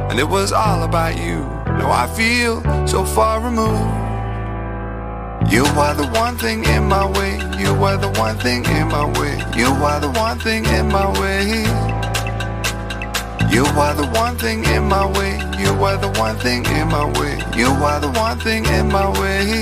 and it was all about you. Now I feel so far removed. You are the one thing in my way. You are the one thing in my way. You are the one thing in my way. You are the one thing in my way. You are the one thing in my way. You are the one thing in my way.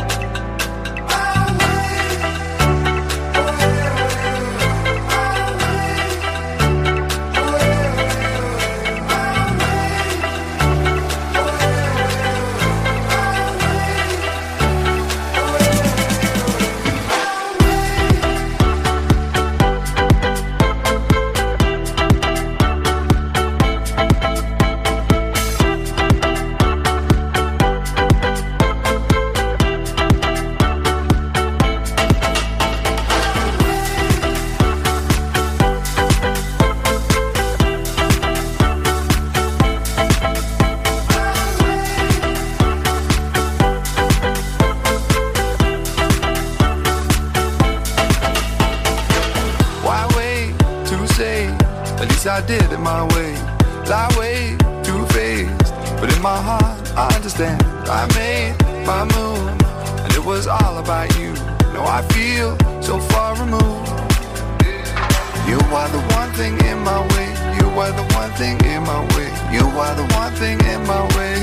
I did it my way. I way too faced, but in my heart I understand. I made my move, and it was all about you. Now I feel so far removed. You are the one thing in my way. You are the one thing in my way. You are the one thing in my way.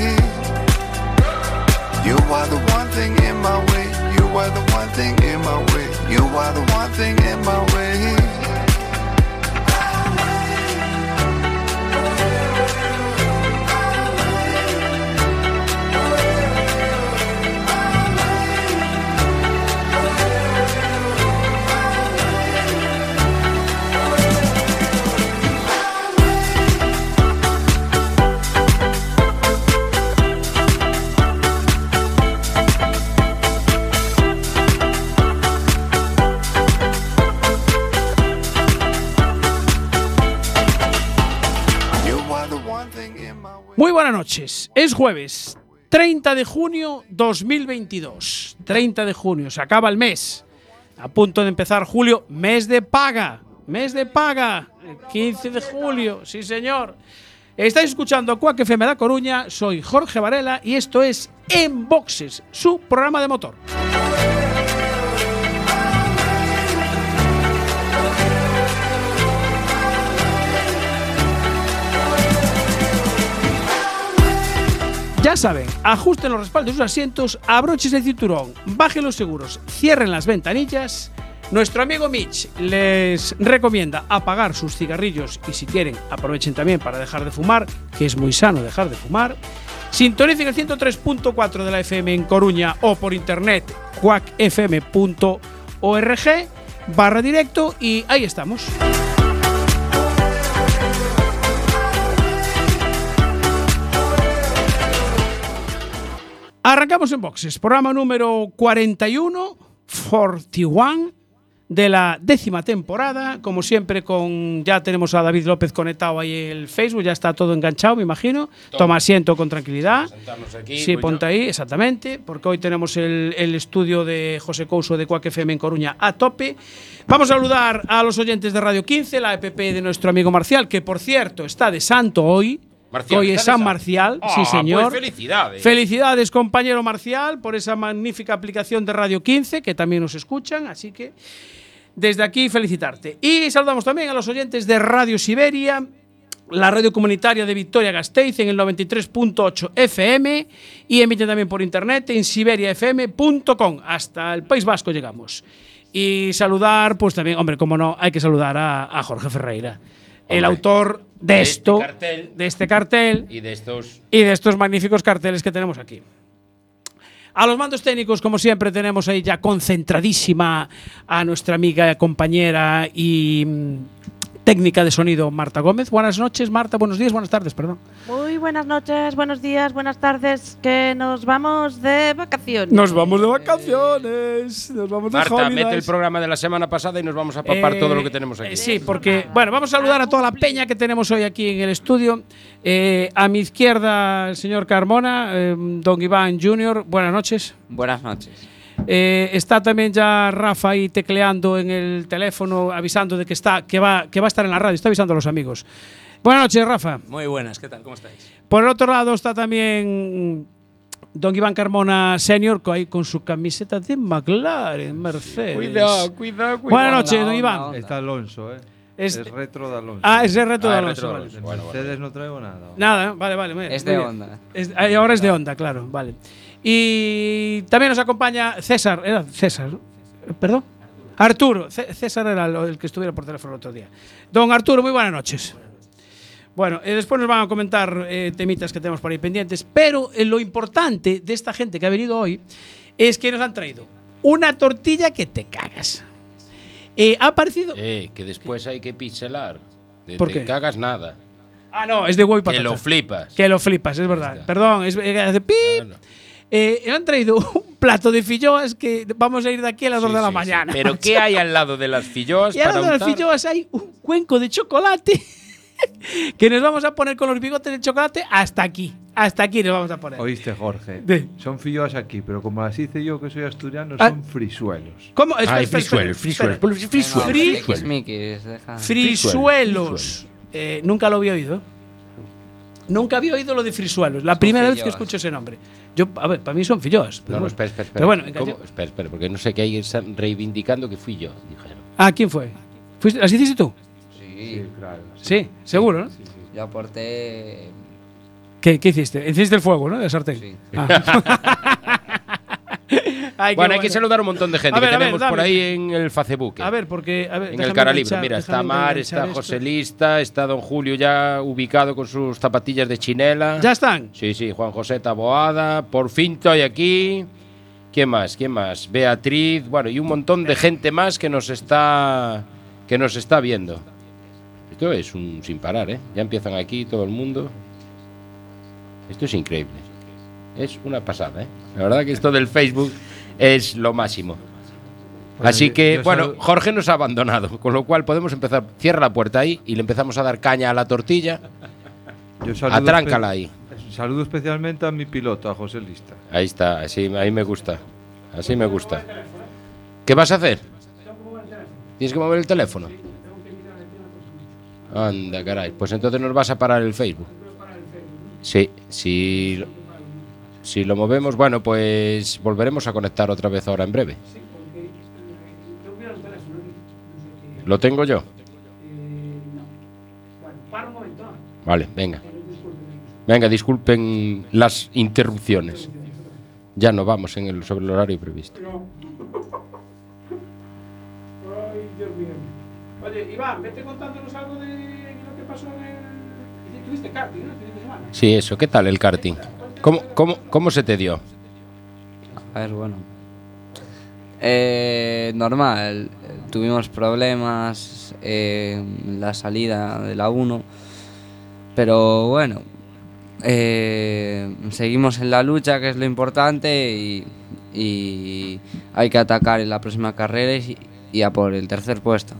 You are the one thing in my way. You are the one thing in my way. You are the one thing in my way. Muy buenas noches, es jueves 30 de junio 2022, 30 de junio, se acaba el mes, a punto de empezar julio, mes de paga, el 15 de julio, sí señor. Estáis escuchando Quack FM da Coruña, soy Jorge Varela y esto es En Boxes, su programa de motor. Ya saben, ajusten los respaldos de sus asientos, abrochen el cinturón, bajen los seguros, cierren las ventanillas. Nuestro amigo Mitch les recomienda apagar sus cigarrillos y si quieren aprovechen también para dejar de fumar, que es muy sano dejar de fumar. Sintonicen el 103.4 de la FM en Coruña o por internet quackfm.org/directo y ahí estamos. Arrancamos en boxes, programa número 41 de la 10ª temporada. Como siempre, ya tenemos a David López conectado ahí en el Facebook, ya está todo enganchado, me imagino. Toma asiento con tranquilidad. Aquí, sí, pues ponte ahí, exactamente, porque hoy tenemos el estudio de José Couso de Quack FM en Coruña a tope. Vamos a saludar a los oyentes de Radio 15, la EPP de nuestro amigo Marcial, que por cierto está de santo hoy. Marcial, hoy es San Marcial, sí señor. Pues felicidades. Felicidades, compañero Marcial, por esa magnífica aplicación de Radio 15, que también nos escuchan, así que desde aquí felicitarte. Y saludamos también a los oyentes de Radio Siberia, la radio comunitaria de Vitoria-Gasteiz en el 93.8 FM y emite también por internet en siberiafm.com. Hasta el País Vasco llegamos. Y saludar, pues también, hombre, como no, hay que saludar a Jorge Ferreira, el autor de este cartel y de estos magníficos carteles que tenemos aquí. A los mandos técnicos, como siempre, tenemos ahí ya concentradísima a nuestra amiga, compañera y técnica de sonido, Marta Gómez. Buenas noches, Marta. Buenos días, buenas tardes, perdón. Muy buenas noches, buenos días, buenas tardes, que nos vamos de vacaciones. Nos vamos de vacaciones, nos vamos de Marta, holidays. mete el programa de la semana pasada y nos vamos a papar todo lo que tenemos aquí. Sí, porque, bueno, vamos a saludar a toda la peña que tenemos hoy aquí en el estudio. A mi izquierda, el señor Carmona, don Iván Junior. Buenas noches. Buenas noches. Está también ya Rafa ahí tecleando en el teléfono, avisando de que va a estar en la radio, está avisando a los amigos. Buenas noches, Rafa. Muy buenas, ¿qué tal? ¿Cómo estáis? Por el otro lado está también don Iván Carmona Senior con su camiseta de McLaren, Mercedes. Cuidado. Buenas noches, don Iván. Está Alonso, Es retro de Alonso. es el reto de Alonso. retro de Vale. Alonso. De Bueno. Mercedes no traigo nada. Nada, vale. Mira, Es de muy bien. Honda. Ahora es de Honda, claro, vale. Y también nos acompaña César, ¿era César? ¿Perdón? Arturo. César era el que estuviera por teléfono el otro día. Don Arturo, muy buenas noches. Bueno, después nos van a comentar temitas que tenemos por ahí pendientes, pero lo importante de esta gente que ha venido hoy es que nos han traído una tortilla que te cagas. Ha aparecido… Que después hay que pixelar. ¿Por Te qué? cagas nada. Ah, no, es de huevo y patata. Que lo flipas. Que lo flipas, es verdad. Está. Perdón, hace pip. Claro. Han traído un plato de filloas que vamos a ir de aquí a las 2 de la Sí, mañana. Pero ¿qué hay al lado de las filloas Y al para lado de las untar? filloas hay un cuenco de chocolate que nos vamos a poner con los bigotes de chocolate hasta aquí. Hasta aquí nos vamos a poner. Oíste, Jorge. Sí. Son filloas aquí, pero como las hice yo, que soy asturiano, Ah. son frisuelos. ¿Cómo? Ay, frisuelos. Frisuelos. Nunca lo había oído. Nunca había oído lo de frisuelos. La primera vez que filloas. escucho ese nombre. Yo, a ver, para mí son filloas. No, espera. Pero bueno, en ¿Cómo? gallego. Espera, porque no sé qué hay están reivindicando que fui yo, dijeron. Ah, ¿quién fue? ¿Las hiciste tú? Sí, claro. Sí, seguro, ¿no? yo aporté. ¿Qué hiciste? Hiciste el fuego, ¿no? De la sartén. Sí. Ah. Ay, qué Bueno, hay que saludar a un montón de gente A ver, que a ver, tenemos dame. por ahí en el Facebook. A ver, porque… A ver, En el déjame Caralibro, enganchar- mira, está déjame Mar, enganchar está esto. José Lista, está don Julio ya ubicado con sus zapatillas de chinela. ¿Ya están? Sí, Juan José Taboada, por fin estoy aquí. ¿Quién más? Beatriz, bueno, y un montón de gente más que nos está viendo. Esto es un sin parar, ¿eh? Ya empiezan aquí todo el mundo. Esto es increíble. Es una pasada, ¿eh? La verdad que esto del Facebook es lo máximo. Bueno, Así que, yo bueno, Jorge nos ha abandonado, con lo cual podemos empezar. Cierra la puerta ahí y le empezamos a dar caña a la tortilla. Yo saludo Atráncala ahí. Saludo especialmente a mi piloto, a José Lista. Ahí está, así, ahí me gusta. Así me gusta. ¿Qué vas a hacer? ¿Tienes que mover el teléfono? Anda, caray. Pues entonces nos vas a parar el Facebook. Sí, si lo movemos, bueno, pues volveremos a conectar otra vez ahora en breve. ¿Lo tengo yo? Vale, venga. Venga, disculpen las interrupciones. Ya no vamos sobre el horario previsto. Ay, Dios mío. Oye, Iván, vete contándonos algo de lo que pasó en el… Tuviste karting, ¿no? Este fin de semana. Sí, eso. ¿Qué tal el karting? ¿Cómo se te dio? A ver, bueno. Normal. Tuvimos problemas en la salida de la 1. Pero bueno. Seguimos en la lucha, que es lo importante. Y hay que atacar en la próxima carrera y a por el tercer puesto.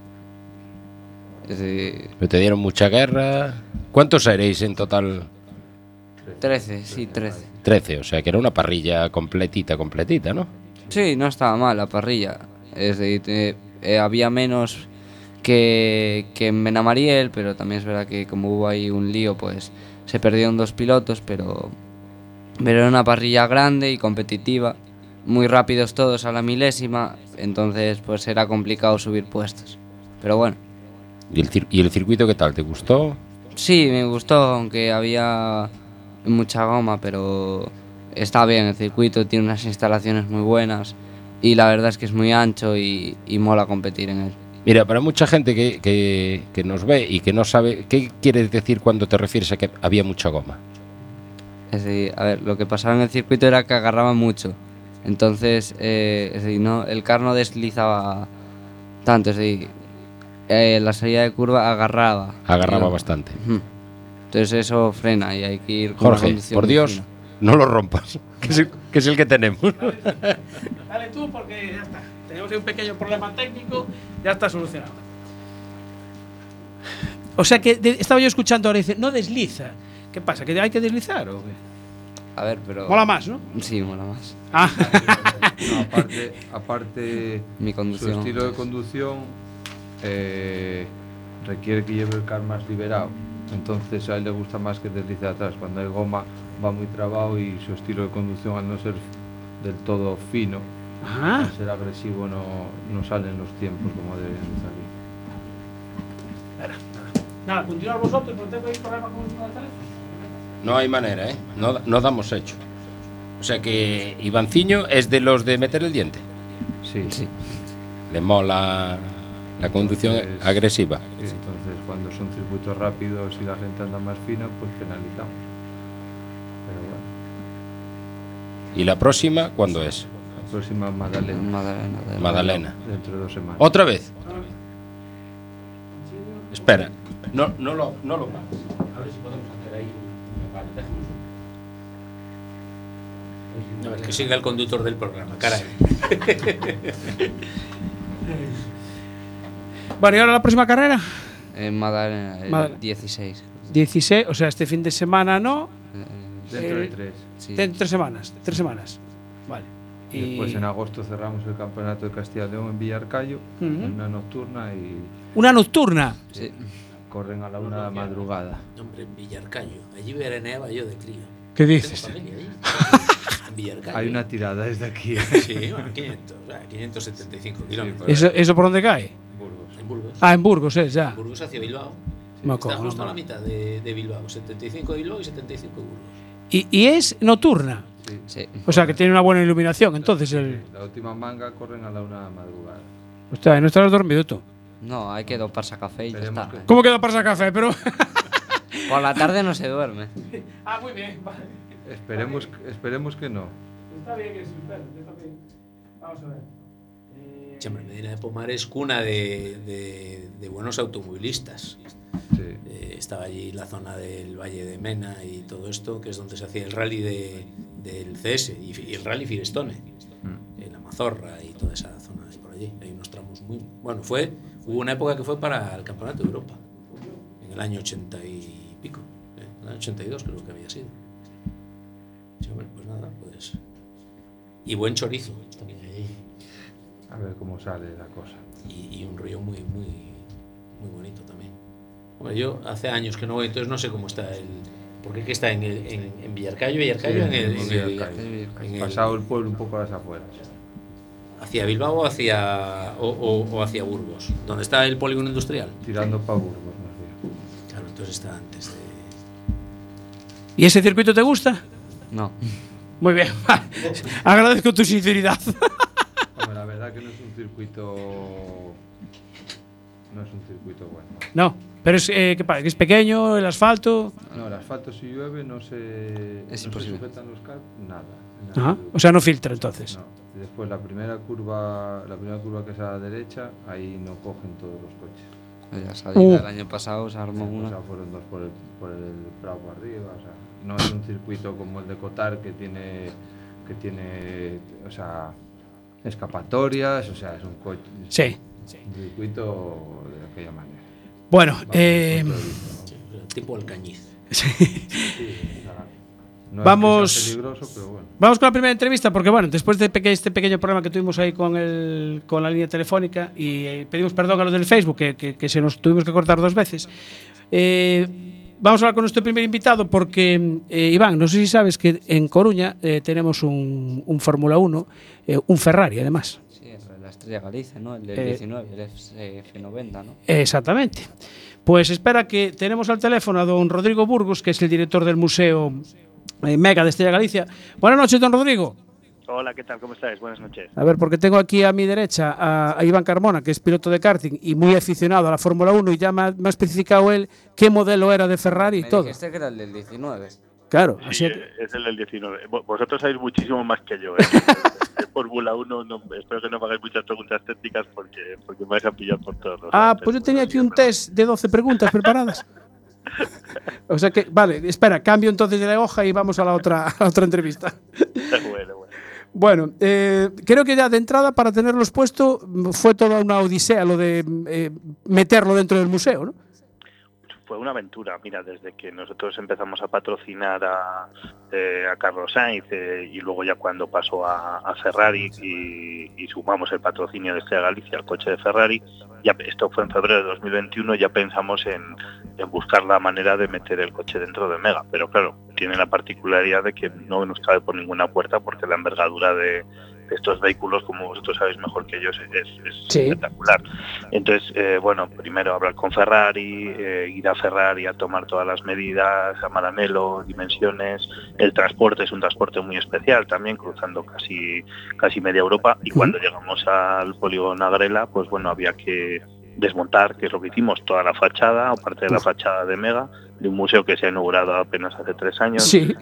Es decir, ¿Pero te dieron mucha guerra? ¿Cuántos erais en total? 13, sí, 13. 13, o sea que era una parrilla completita, ¿no? Sí, no estaba mal la parrilla. Es decir, había menos que en Benamariel, pero también es verdad que como hubo ahí un lío, pues se perdieron 2 pilotos, pero era una parrilla grande y competitiva, muy rápidos todos a la milésima, entonces pues era complicado subir puestos. Pero bueno. ¿Y el circuito qué tal? ¿Te gustó? Sí, me gustó, aunque había mucha goma, pero está bien el circuito, tiene unas instalaciones muy buenas y la verdad es que es muy ancho y mola competir en él. Mira, para mucha gente que nos ve y que no sabe, ¿qué quieres decir cuando te refieres a que había mucha goma? Es decir, a ver, lo que pasaba en el circuito era que agarraba mucho, entonces es decir, no, el car no deslizaba tanto, es decir, la salida de curva agarraba. Agarraba bastante. Ujú. Entonces eso frena y hay que ir con una Jorge, conducción por muy Dios, fina. no lo rompas, que es el que tenemos. Dale tú, porque ya está. Tenemos un pequeño problema técnico, ya está solucionado. O sea que estaba yo escuchando ahora, dice, no desliza. ¿Qué pasa? ¿Que hay que deslizar o qué? A ver, pero… Mola más, ¿no? Sí, mola más. Ah. No, aparte Mi su conducción. estilo de conducción requiere que lleve el car más liberado. Entonces a él le gusta más que deslice atrás. Cuando hay goma va muy trabado y su estilo de conducción, al no ser del todo fino, Ajá. al ser agresivo, no salen los tiempos como deberían de salir. Nada, continuad vosotros, no tengo ahí problema con el teléfono. No hay manera, ¿eh? No damos hecho. O sea que Ivanciño es de los de meter el diente. Sí, Sí. Le mola la conducción Entonces, agresiva. sí, entonces cuando son circuitos rápidos y la gente anda más fina, pues penalizamos. Pero bueno, ¿Y la próxima cuándo es? la próxima Magdalena, Magdalena. dentro de 2 semanas. ¿Otra vez? Espera, no lo pares. A ver si podemos hacer ahí. Vale, déjame. No, que siga el conductor del programa, caray. Bueno, ¿y ahora la próxima carrera? En Madalena, el Madalena. 16. 16, o sea, este fin de semana no. Dentro de 3. Sí. Dentro de 3 semanas. 3 semanas. Vale. Y después en agosto cerramos el campeonato de Castilla y León en Villarcayo, en una nocturna, y Una nocturna. Sí. corren a la 1 de la madrugada. Hombre, en Villarcayo. Allí veraneaba yo de crío. ¿Qué Tengo dices? familia allí. En Villarcayo. Hay una tirada desde aquí. Sí, bueno, 575 kilómetros. ¿Eso por dónde cae? Burgos. En Burgos. Ah, en Burgos, ya. En Burgos hacia Bilbao. Me Está acuerdo, justo a no. la mitad de Bilbao. 75 de Bilbao y 75 de Burgos. Y es nocturna. Sí. Sí. O sea, que tiene una buena iluminación. Entonces, La última manga corren a la 1 de la madrugada. Hostia, no estarás dormido tú. No, hay que doparse a café y ya Esperemos está. que- ¿Cómo queda para ese café? Pero. Por la tarde no se duerme. Ah, muy bien. Vale. Esperemos que no. Está bien eso, déjame. Vamos a ver. Siempre, Medina de Pomar es cuna de buenos automovilistas. Sí. Estaba allí la zona del Valle de Mena y todo esto, que es donde se hacía el rally del CS y el rally Firestone, en la Mazorra y toda esa zona de por allí. Hay unos tramos muy... Bueno, hubo una época que fue para el Campeonato de Europa, en el año 80 y pico, en el año 82 creo que había sido. Sí, bueno, pues nada, pues... Y buen chorizo también allí. A ver cómo sale la cosa. Y un río muy bonito también. Hombre, yo hace años que no voy, entonces no sé cómo está el... Porque está en Villarcayo, Sí, en el, Villarcayo. en el- Pasado el pueblo un poco a las afueras. hacia Bilbao o hacia Burgos, donde está el polígono industrial. Tirando para Burgos, más bien. Claro, entonces está antes de... ¿Y ese circuito te gusta? No. Muy bien. Agradezco tu sinceridad. Hombre, la verdad que no es un circuito. No es un circuito bueno. No, pero es, ¿qué pasa? ¿Que es pequeño el asfalto? No, el asfalto si llueve no se imposible. sujetan los carros, nada. Ajá. O sea, no filtra entonces. No. Y después la primera curva que es a la derecha, ahí no cogen todos los coches. La salida del año pasado se armó O una. sea, fueron 2 por el Prado para arriba. O sea, no es un circuito como el de Cotar que tiene, o sea, escapatorias. O sea, es un coche. Sí. Un circuito de aquella manera. Bueno, Bajo mi punto de vista, Sí, tipo Alcañiz. ¿no? No Vamos- es que sea peligroso, pero bueno. vamos con la primera entrevista porque, bueno, después de este pequeño problema que tuvimos ahí con la línea telefónica y pedimos perdón a los del Facebook que se nos tuvimos que cortar 2 veces. Vamos a hablar con nuestro primer invitado porque, Iván, no sé si sabes que en Coruña tenemos un Fórmula 1, un Ferrari además. Sí, la Estrella Galicia, ¿no? El del 19, el F90, ¿no? Exactamente. Pues espera que tenemos al teléfono a don Rodrigo Burgos, que es el director del Museo Mega de Estrella Galicia. Buenas noches, don Rodrigo. Hola, ¿qué tal? ¿Cómo estáis? Buenas noches. A ver, porque tengo aquí a mi derecha a Iván Carmona, que es piloto de karting y muy aficionado a la Fórmula 1 y ya me ha especificado él qué modelo era de Ferrari y Me todo. dijiste que era el del 19. Claro, Sí, así es el del 19. Vosotros sabéis muchísimo más que yo. De Fórmula 1, espero que no me hagáis muchas preguntas técnicas porque me vais a pillar por todos los lados. pues yo tenía aquí un test de 12 preguntas preparadas. O sea que, vale, espera, cambio entonces de la hoja y vamos a la otra entrevista. Bueno. Bueno, creo que ya de entrada para tenerlos puesto fue toda una odisea lo de meterlo dentro del museo, ¿no? Fue una aventura. Mira, desde que nosotros empezamos a patrocinar a Carlos Sainz y luego ya cuando pasó a Ferrari y sumamos el patrocinio de Estrella Galicia al coche de Ferrari, ya esto fue en febrero de 2021, ya pensamos en buscar la manera de meter el coche dentro de Mega. Pero claro, tiene la particularidad de que no nos cabe por ninguna puerta porque la envergadura de estos vehículos, como vosotros sabéis mejor que yo, es espectacular. Entonces, bueno, primero hablar con Ferrari, ir a Ferrari a tomar todas las medidas, a Maranello, dimensiones. El transporte es un transporte muy especial también, cruzando casi media Europa. Y cuando llegamos al polígono Agrela, pues bueno, había que desmontar, que es lo que hicimos, toda la fachada o parte de la fachada de Mega, de un museo que se ha inaugurado apenas hace 3 años. Sí.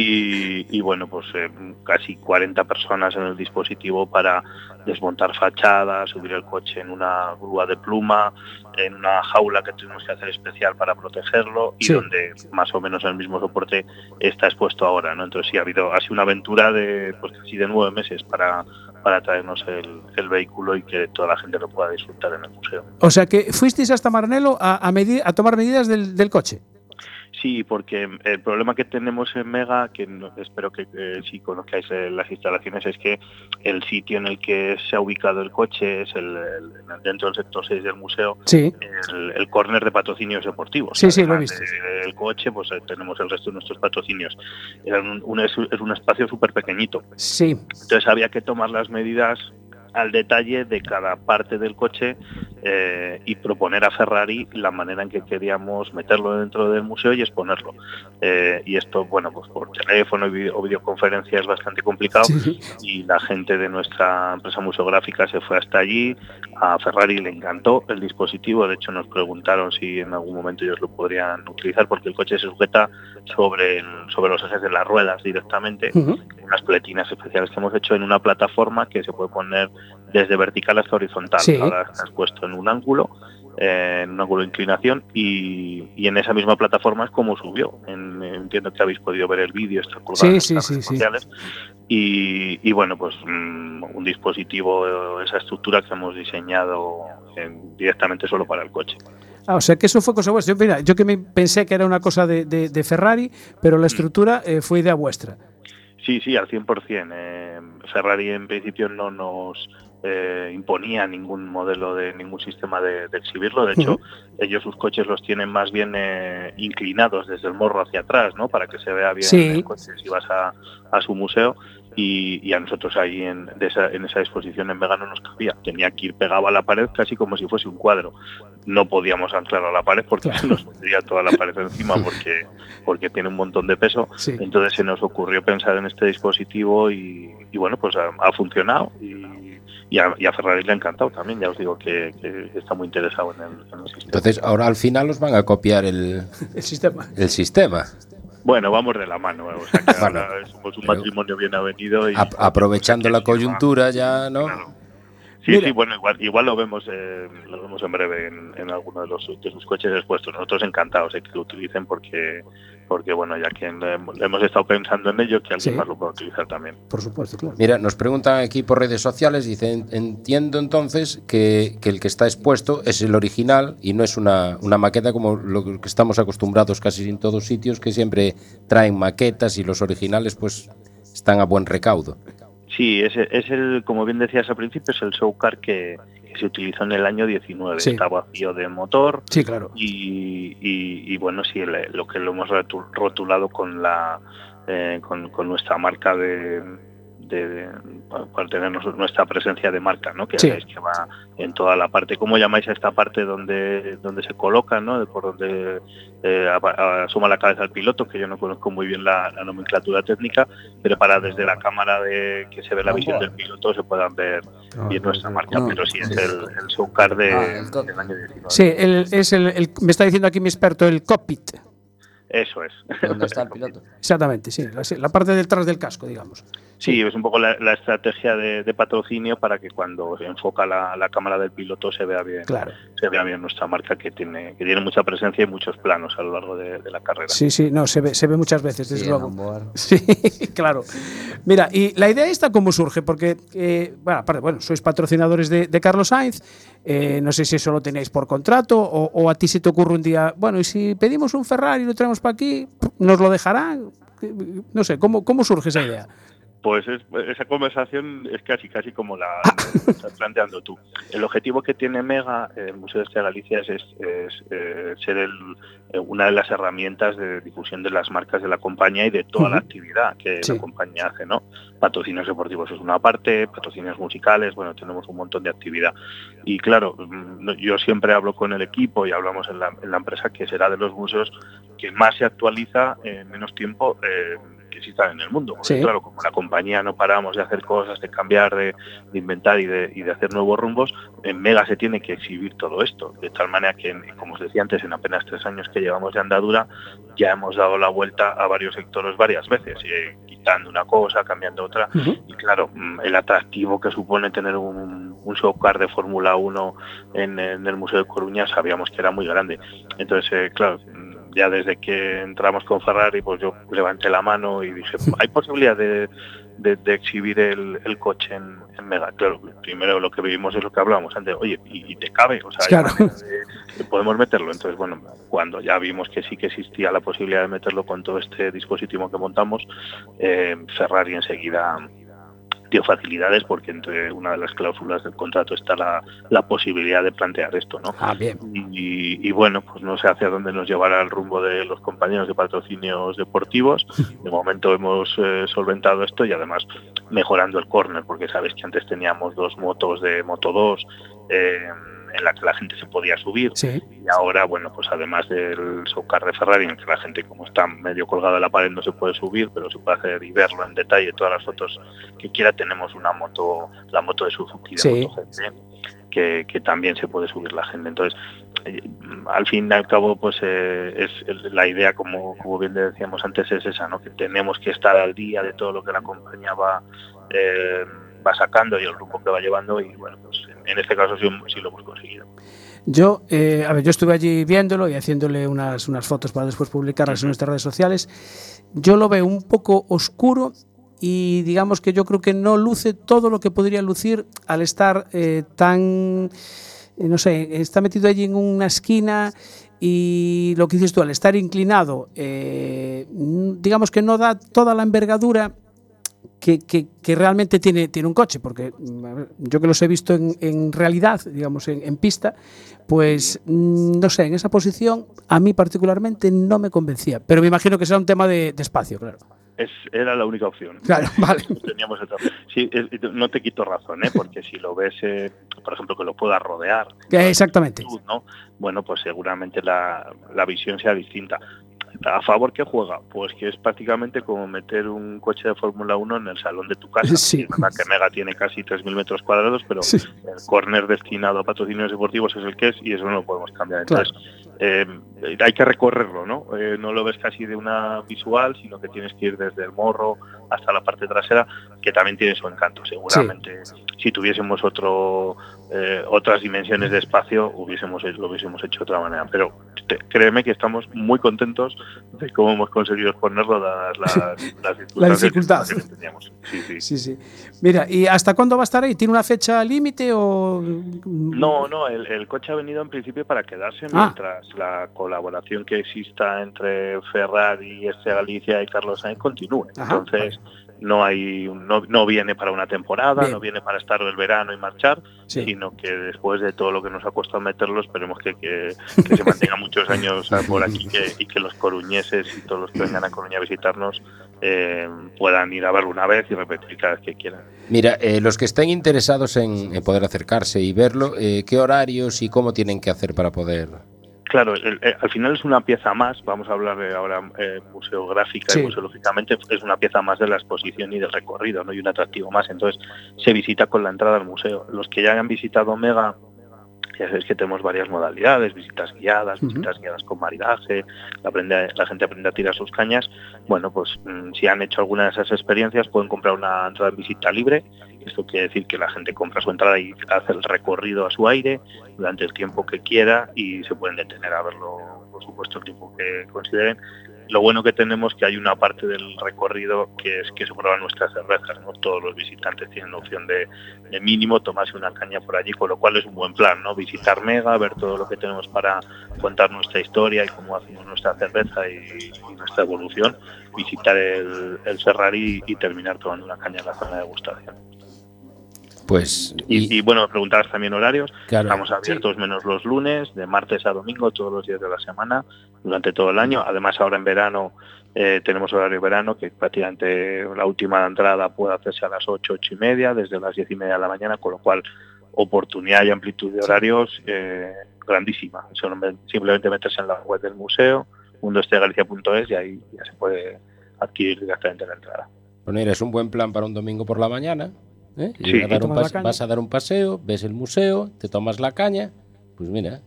Y bueno, pues casi 40 personas en el dispositivo para desmontar fachadas, subir el coche en una grúa de pluma, en una jaula que tuvimos que hacer especial para protegerlo y donde más o menos el mismo soporte está expuesto ahora, ¿no? Entonces sí, ha sido una aventura de pues casi de 9 meses para traernos el vehículo y que toda la gente lo pueda disfrutar en el museo. O sea que fuisteis hasta Maranello a tomar medidas del coche. Sí, porque el problema que tenemos en Mega, que espero que si conozcáis las instalaciones, es que el sitio en el que se ha ubicado el coche es dentro del sector 6 del museo, el córner de patrocinios deportivos. Sí, lo he visto. El coche, pues tenemos el resto de nuestros patrocinios. Es un espacio súper pequeñito. Sí. Entonces había que tomar las medidas al detalle de cada parte del coche y proponer a Ferrari la manera en que queríamos meterlo dentro del museo y exponerlo. Y esto, bueno, pues por teléfono o videoconferencia es bastante complicado y la gente de nuestra empresa museográfica se fue hasta allí. A Ferrari le encantó el dispositivo, de hecho nos preguntaron si en algún momento ellos lo podrían utilizar porque el coche se sujeta sobre los ejes de las ruedas directamente, unas pletinas especiales que hemos hecho en una plataforma que se puede poner desde vertical hasta horizontal. Ahora está expuesto en un ángulo de inclinación y en esa misma plataforma es como subió. Entiendo que habéis podido ver el vídeo, está colgado en las redes sociales. Y bueno, pues un dispositivo, esa estructura que hemos diseñado directamente solo para el coche. O sea que eso fue cosa vuestra. Yo que pensé que era una cosa de Ferrari, pero la estructura fue idea vuestra. Sí, al 100%. Ferrari en principio no nos imponía ningún modelo de ningún sistema de exhibirlo. De hecho, ellos sus coches los tienen más bien inclinados desde el morro hacia atrás, ¿no? Para que se vea bien el coche si vas a su museo. Y a nosotros ahí en esa exposición en Mega no nos cabía. Tenía que ir pegado a la pared casi como si fuese un cuadro. No podíamos anclarlo a la pared porque se nos pondría toda la pared encima porque tiene un montón de peso. Entonces se nos ocurrió pensar en este dispositivo y bueno, pues ha funcionado y a Ferrari le ha encantado también. Ya os digo que está muy interesado en el sistema. Entonces ahora al final os van a copiar el sistema. Bueno, vamos de la mano, o sea que ahora somos un matrimonio bien avenido. Y aprovechando la coyuntura ya, ¿no? Claro. Sí, bueno, igual lo vemos en breve en alguno de sus coches expuestos. Nosotros encantados de que lo utilicen porque bueno, ya que hemos estado pensando en ello, que alguien más lo pueda utilizar también. Por supuesto, claro. Mira, nos preguntan aquí por redes sociales, dicen, entiendo entonces que el que está expuesto es el original y no es una maqueta como lo que estamos acostumbrados casi en todos sitios, que siempre traen maquetas y los originales pues están a buen recaudo. Sí, es el, como bien decías al principio, es el show car que se utilizó en el año 19. Está vacío de motor. Sí, claro. Y bueno, sí, lo que lo hemos rotulado con nuestra marca para tener nuestra presencia de marca, ¿no? Que va en toda la parte. ¿Cómo llamáis a esta parte donde se coloca, ¿no? Por donde asoma la cabeza el piloto, que yo no conozco muy bien la nomenclatura técnica, pero para desde la cámara que se ve la visión del piloto se puedan ver bien nuestra marca, pero sí es el showcar del año 19. Sí, me está diciendo aquí mi experto, el cockpit. Eso es. ¿Dónde está el piloto? Exactamente, sí. La parte detrás del casco, digamos. Sí, es un poco la estrategia de patrocinio para que cuando se enfoca la cámara del piloto se vea bien, Claro. se vea bien nuestra marca que tiene mucha presencia y muchos planos a lo largo de la carrera. Sí, sí, no, se ve muchas veces, desde Sí, luego. en onboard. Sí, claro. Mira, y la idea esta, ¿cómo surge? Porque, bueno, sois patrocinadores de Carlos Sainz, no sé si eso lo tenéis por contrato o a ti se te ocurre un día, bueno, y si pedimos un Ferrari y lo traemos para aquí, ¿nos lo dejarán? No sé, ¿cómo surge esa idea? Pues esa conversación es casi como la estás planteando tú. El objetivo que tiene Mega, el Museo de Historia de Galicia, es ser una de las herramientas de difusión de las marcas de la compañía y de toda la actividad que la compañía hace, ¿no? Patrocinios deportivos es una parte, patrocinios musicales, bueno, tenemos un montón de actividad. Y claro, yo siempre hablo con el equipo y hablamos en la empresa que será de los museos que más se actualiza en menos tiempo que existan en el mundo. Porque, claro, como la compañía no paramos de hacer cosas, de cambiar, de inventar y de hacer nuevos rumbos, en Mega se tiene que exhibir todo esto. De tal manera que, como os decía antes, en apenas 3 años que llevamos de andadura, ya hemos dado la vuelta a varios sectores varias veces, quitando una cosa, cambiando otra. Y claro, el atractivo que supone tener un showcar de Fórmula 1 en el Museo de Coruña sabíamos que era muy grande. Entonces, claro, ya desde que entramos con Ferrari, pues yo levanté la mano y dije, ¿hay posibilidad de exhibir el coche en Mega? Claro, primero lo que vivimos es lo que hablábamos antes, oye, ¿y te cabe? O sea, claro, podemos meterlo. Entonces, bueno, cuando ya vimos que sí que existía la posibilidad de meterlo con todo este dispositivo que montamos, Ferrari enseguida dio facilidades porque entre una de las cláusulas del contrato está la posibilidad de plantear esto, ¿no? Ah, bien. Y bueno, pues no sé hacia dónde nos llevará el rumbo de los compañeros de patrocinios deportivos. De momento hemos solventado esto y además mejorando el córner, porque sabes que antes teníamos 2 motos de Moto 2 en la que la gente se podía subir, y ahora, bueno, pues además del showcar de Ferrari, en que la gente, como está medio colgada de la pared, no se puede subir, pero se puede hacer y verlo en detalle, todas las fotos que quiera. Tenemos una moto, la moto de Suzuki, de MotoGP, que también se puede subir la gente. Entonces, al fin y al cabo, pues la idea, como bien decíamos antes, es esa, ¿no? Que tenemos que estar al día de todo lo que la compañía va sacando y el rumbo que va llevando, y bueno, pues en este caso sí lo hemos conseguido. Yo estuve allí viéndolo y haciéndole unas fotos para después publicarlas en nuestras redes sociales. Yo lo veo un poco oscuro y digamos que yo creo que no luce todo lo que podría lucir al estar tan, no sé, está metido allí en una esquina. Y lo que dices tú, al estar inclinado, digamos que no da toda la envergadura que realmente tiene un coche, porque yo que los he visto en realidad, digamos en pista, pues no sé, en esa posición a mí particularmente no me convencía, pero me imagino que será un tema de espacio, claro. Era la única opción. Claro, vale. Teníamos sí, no te quito razón, porque si lo ves, por ejemplo, que lo pueda rodear. Exactamente. ¿No? Bueno, pues seguramente la visión sea distinta. ¿A favor qué juega? Pues que es prácticamente como meter un coche de Fórmula 1 en el salón de tu casa. Sí. Es verdad que Mega tiene casi 3.000 metros cuadrados, pero el córner destinado a patrocinios deportivos es el que es y eso no lo podemos cambiar. Entonces, hay que recorrerlo, ¿no? No lo ves casi de una visual, sino que tienes que ir desde el morro hasta la parte trasera, que también tiene su encanto. Seguramente, si tuviésemos otras dimensiones de espacio, lo hubiésemos hecho de otra manera. Pero créeme que estamos muy contentos de cómo hemos conseguido exponerlo, dadas las dificultades que teníamos. Sí. Mira, ¿y hasta cuándo va a estar ahí? ¿Tiene una fecha límite o...? No, el coche ha venido en principio para quedarse mientras la colaboración que exista entre Ferrari, Galicia y Carlos Sainz continúe. Entonces, no viene para una temporada, no viene para estar el verano y marchar, sino que después de todo lo que nos ha costado meterlo, esperemos que se mantenga muchos años por aquí y que los coruñeses y todos los que vengan a Coruña a visitarnos puedan ir a verlo una vez y repetir cada vez que quieran. Mira, los que estén interesados en poder acercarse y verlo, ¿qué horarios y cómo tienen que hacer para poder...? Claro, al final es una pieza más, vamos a hablar ahora museográfica y museológicamente, es una pieza más de la exposición y del recorrido, ¿no? Y un atractivo más. Entonces se visita con la entrada al museo. Los que ya hayan visitado Mega Ya sabéis que tenemos varias modalidades, visitas guiadas con maridaje, la gente aprende a tirar sus cañas. Bueno, pues si han hecho alguna de esas experiencias pueden comprar una entrada en visita libre. Esto quiere decir que la gente compra su entrada y hace el recorrido a su aire durante el tiempo que quiera y se pueden detener a verlo, por supuesto, el tiempo que consideren. Lo bueno que tenemos que hay una parte del recorrido que es que se prueban nuestras cervezas, ¿no? Todos los visitantes tienen opción de mínimo tomarse una caña por allí, con lo cual es un buen plan, ¿no? Visitar Mega, ver todo lo que tenemos para contar nuestra historia y cómo hacemos nuestra cerveza y nuestra evolución, visitar el Ferrari y terminar tomando una caña en la zona de degustación. Pues y bueno, preguntabas también horarios. Claro. Estamos abiertos menos los lunes, de martes a domingo, todos los días de la semana, durante todo el año. Además, ahora en verano tenemos horario verano, que prácticamente la última entrada puede hacerse a las 8, 8 y media, desde las 10 y media de la mañana, con lo cual oportunidad y amplitud de horarios grandísima. Simplemente meterse en la web del museo, mundoestegalicia.es, y ahí ya se puede adquirir directamente la entrada. Bueno, mira, es un buen plan para un domingo por la mañana. Sí. Vas a dar un paseo, ves el museo, te tomas la caña, pues mira.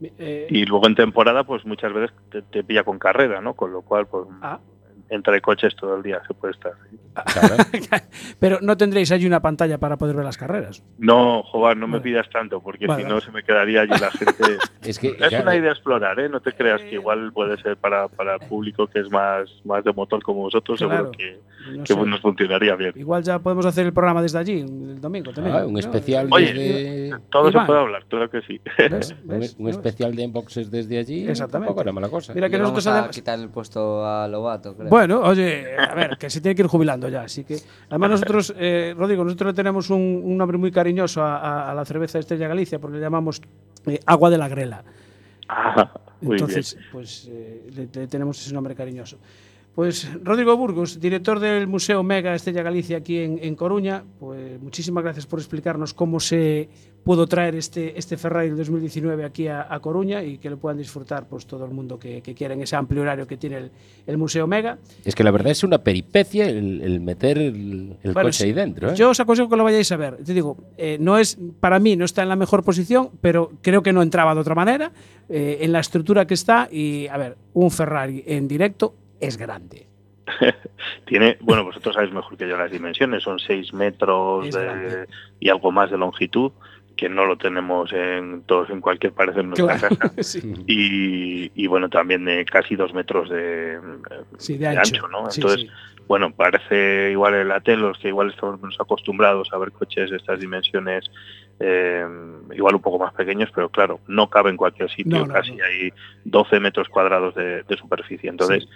Y luego en temporada, pues muchas veces te pilla con carrera, ¿no? Con lo cual, pues entre coches todo el día se puede estar. Claro. Pero no tendréis allí una pantalla para poder ver las carreras. No, Jovan, no me pidas tanto, porque si no se me quedaría allí la gente. Es una idea explorar, ¿eh? No te creas que igual puede ser para el público que es más de motor como vosotros, claro, seguro que nos funcionaría bien. Igual ya podemos hacer el programa desde allí, el domingo también. Un especial desde... Todo Iván. Se puede hablar, claro que sí. ¿Ves? Un especial de Unboxes desde allí. Exactamente. Tampoco era mala cosa. Mira que nosotros vamos a quitar el puesto a Lobato, creo. Bueno, oye, a ver, que se tiene que ir jubilando ya, así que... Además nosotros, Rodrigo, nosotros le tenemos un nombre muy cariñoso a la cerveza Estrella Galicia, porque le llamamos agua de la grela. Entonces, bien. Pues le tenemos ese nombre cariñoso. Pues Rodrigo Burgos, director del Museo Mega Estrella Galicia aquí en Coruña, pues muchísimas gracias por explicarnos cómo se pudo traer este Ferrari del 2019 aquí a Coruña y que lo puedan disfrutar pues todo el mundo que quiera en ese amplio horario que tiene el Museo Mega. Es que la verdad es una peripecia el meter el coche ahí dentro, ¿eh? Yo os aconsejo que lo vayáis a ver. Te digo, no es, para mí no está en la mejor posición, pero creo que no entraba de otra manera en la estructura que está y, a ver, un Ferrari en directo es grande. Tiene, bueno, vosotros sabéis mejor que yo las dimensiones, son 6 metros y algo más de longitud, que no lo tenemos en cualquier pared en nuestra casa. Sí. Y bueno, también de casi 2 metros de ancho, ¿no? Entonces, bueno, parece igual el Atelos, que igual estamos menos acostumbrados a ver coches de estas dimensiones, igual un poco más pequeños, pero claro, no cabe en cualquier sitio, hay 12 metros cuadrados de superficie. Entonces,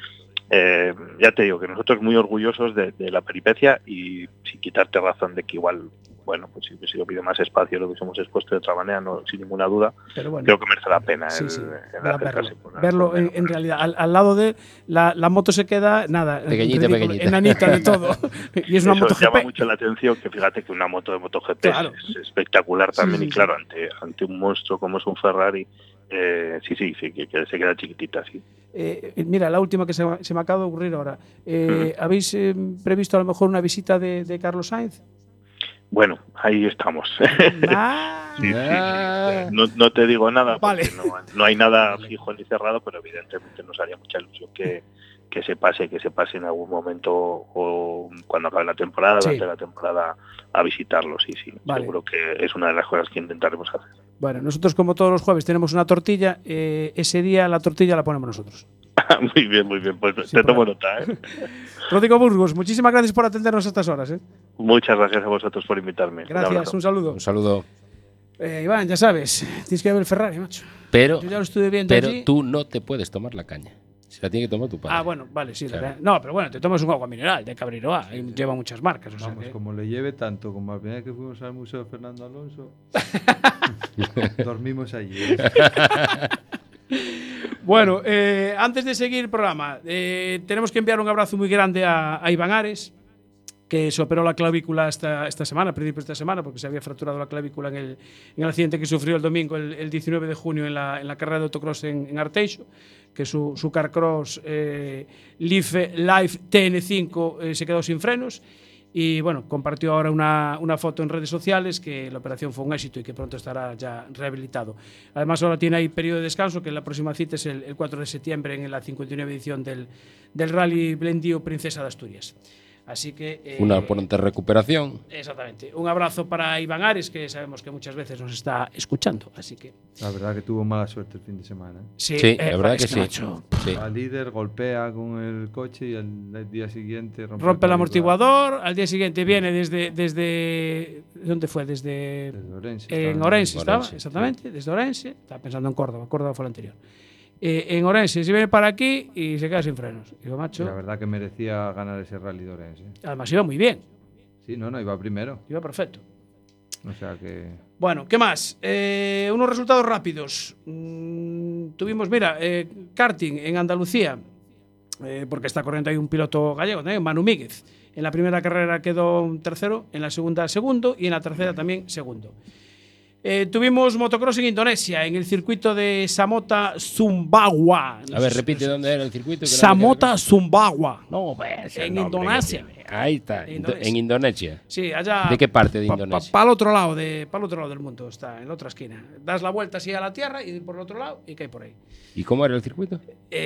ya te digo que nosotros muy orgullosos de la peripecia y sin quitarte razón de que igual, bueno, pues si hubiese habido más espacio lo hubiésemos expuesto de otra manera, no, sin ninguna duda, pero bueno, creo que merece la pena verlo en realidad. Al lado de la moto se queda, nada, pequeñita. Enanita de todo. Y es una moto GP. Llama mucho la atención, que fíjate que una moto de MotoGP es espectacular también, y claro, ante un monstruo como es un Ferrari, que se queda chiquitita, sí. Mira, la última que se me acaba de ocurrir ahora. ¿Habéis previsto a lo mejor una visita de Carlos Sainz? Bueno, ahí estamos. No te digo nada, porque no hay nada fijo ni cerrado, pero evidentemente nos haría mucha ilusión que se pase en algún momento, o cuando acabe la temporada, durante la temporada, a visitarlo. Vale. Seguro que es una de las cosas que intentaremos hacer. Bueno, nosotros como todos los jueves tenemos una tortilla, ese día la tortilla la ponemos nosotros. Muy bien, pues te tomo nota, ¿eh? Rodrigo Burgos, muchísimas gracias por atendernos a estas horas, ¿eh? Muchas gracias a vosotros por invitarme. Gracias, un saludo. Un saludo. Iván, ya sabes, tienes que ver el Ferrari, macho. Pero, yo ya lo estuve viendo allí. Tú no te puedes tomar la caña. Se la tiene que tomar tu padre. Bueno, vale, sí. Claro. No, pero bueno, te tomas un agua mineral de Cabriroa. Lleva muchas marcas. Vamos, como le lleve tanto como la primera vez que fuimos al Museo Fernando Alonso, dormimos allí. Bueno, antes de seguir el programa, tenemos que enviar un abrazo muy grande a Iván Ares, que se operó la clavícula esta semana, a principios de esta semana, porque se había fracturado la clavícula en el accidente que sufrió el domingo, el 19 de junio, en la carrera de autocross en Arteixo, que su carcross Life TN5 se quedó sin frenos Y bueno, compartió ahora una foto en redes sociales que la operación fue un éxito y que pronto estará ya rehabilitado. Además, ahora tiene ahí periodo de descanso, que la próxima cita es el 4 de septiembre en la 59 edición del Rally Blendío Princesa de Asturias. Así que… Una pronta recuperación. Exactamente. Un abrazo para Iván Ares, que sabemos que muchas veces nos está escuchando. Así que… La verdad que tuvo mala suerte el fin de semana. Sí, la verdad que sí. Sí. Al líder golpea con el coche y al día siguiente rompe el amortiguador. Al día siguiente viene desde ¿dónde fue? Desde Orense. En Orense estaba, exactamente. Desde Orense. Estaba pensando en Córdoba. Córdoba fue el anterior. En Orense se viene para aquí y se queda sin frenos. Digo, macho. La verdad que merecía ganar ese rally de Orense. Además iba muy bien. Sí, no, iba primero. Iba perfecto. O sea que… Bueno, ¿qué más? Unos resultados rápidos. Tuvimos, mira, karting en Andalucía, porque está corriendo ahí un piloto gallego, Manu Míguez. En la primera carrera quedó tercero, en la segunda segundo y en la tercera también segundo. Tuvimos motocross en Indonesia, en el circuito de Samota Sumbawa. A ver, repite dónde era el circuito. Samota Sumbawa. No, pues, en Indonesia. Ahí está, en Indonesia. Sí, allá. ¿De qué parte de Indonesia? Para el otro lado del mundo, está en la otra esquina. Das la vuelta así a la tierra y por el otro lado y cae por ahí. ¿Y cómo era el circuito?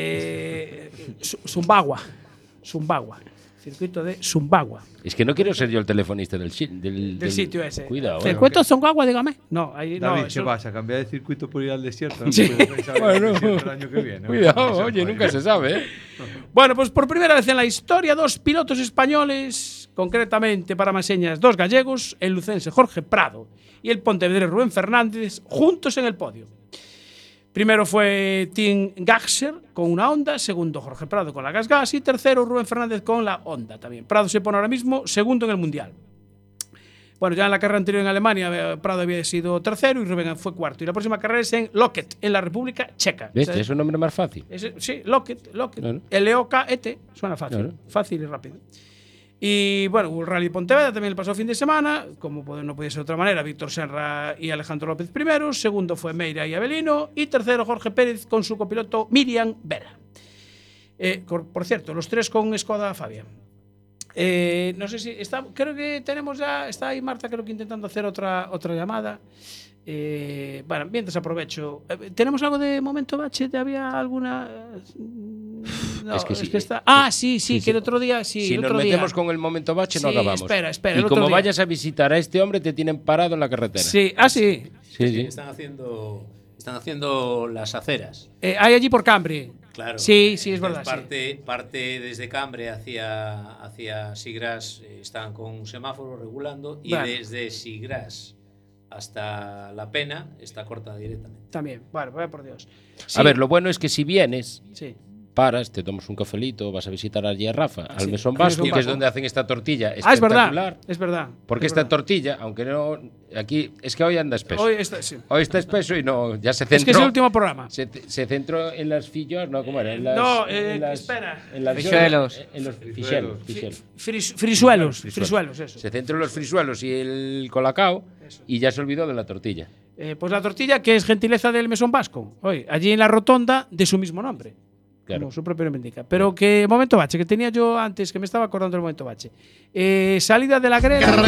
Sumbawa. Circuito de Sumbawa. Es que no quiero ser yo el telefonista del sitio ese. Cuidado. Circuito Sumbawa, dígame. No, ahí David, no. ¿qué vas a cambiar de circuito por ir al desierto? Sí. Bueno, el año que viene. Cuidado, oye, nunca se sabe, ¿eh? Bueno, pues por primera vez en la historia, 2 pilotos españoles, concretamente para más señas, 2 gallegos, el lucense Jorge Prado y el pontevedrés Rubén Fernández, juntos en el podio. Primero fue Tim Gaxer con una Honda, segundo Jorge Prado con la Gas y tercero Rubén Fernández con la Honda también. Prado se pone ahora mismo segundo en el Mundial. Bueno, ya en la carrera anterior en Alemania, Prado había sido tercero y Rubén fue cuarto. Y la próxima carrera es en Loket, en la República Checa. ¿Ves? Es un nombre más fácil. Sí, Loket. Claro. L-O-K-E-T, suena fácil. Claro. Fácil y rápido. Y bueno, hubo el Rally Pontevedra también el pasado fin de semana, como no podía ser de otra manera, Víctor Serra y Alejandro López primero, segundo fue Meira y Avelino, y tercero Jorge Pérez con su copiloto Miriam Vera. Por cierto, los 3 con Skoda Fabia. No sé si creo que tenemos ya, está ahí Marta creo que intentando hacer otra llamada. Bueno, mientras aprovecho. ¿Tenemos algo de momento bache? ¿Había alguna? No, es que sí. Está… Sí, que el otro día… Sí, si el nos otro metemos día. con el momento bache, no acabamos. Espera. Y como vayas a visitar a este hombre, te tienen parado en la carretera. Sí, sí. Sí. Están haciendo las aceras. Hay allí por Cambre. Claro. Sí, es verdad. Parte desde Cambre hacia Sigras están con un semáforo regulando y desde Sigras hasta La Pena está cortada directamente. También, bueno, por Dios. Sí. A ver, lo bueno es que si vienes, sí, paras, te tomas un cafelito, vas a visitar allí a Rafa, al Mesón Vasco, que es donde hacen esta tortilla espectacular. Es verdad. Porque esta tortilla, aunque no… Aquí, es que hoy anda espeso. Hoy está espeso y no… Ya se centró… Es que es el último programa. Se centró en las fillos, ¿no? ¿Cómo era? Espera. En las frisuelos. En los frisuelos. Frisuelos, eso. Se centró en los frisuelos y el colacao y ya se olvidó de la tortilla. Pues la tortilla, que es gentileza del Mesón Vasco. Hoy, allí en la rotonda de su mismo nombre. Claro. Como su propio nombre indica. Pero que momento bache, que tenía yo antes, que me estaba acordando del momento bache. Salida de la grela.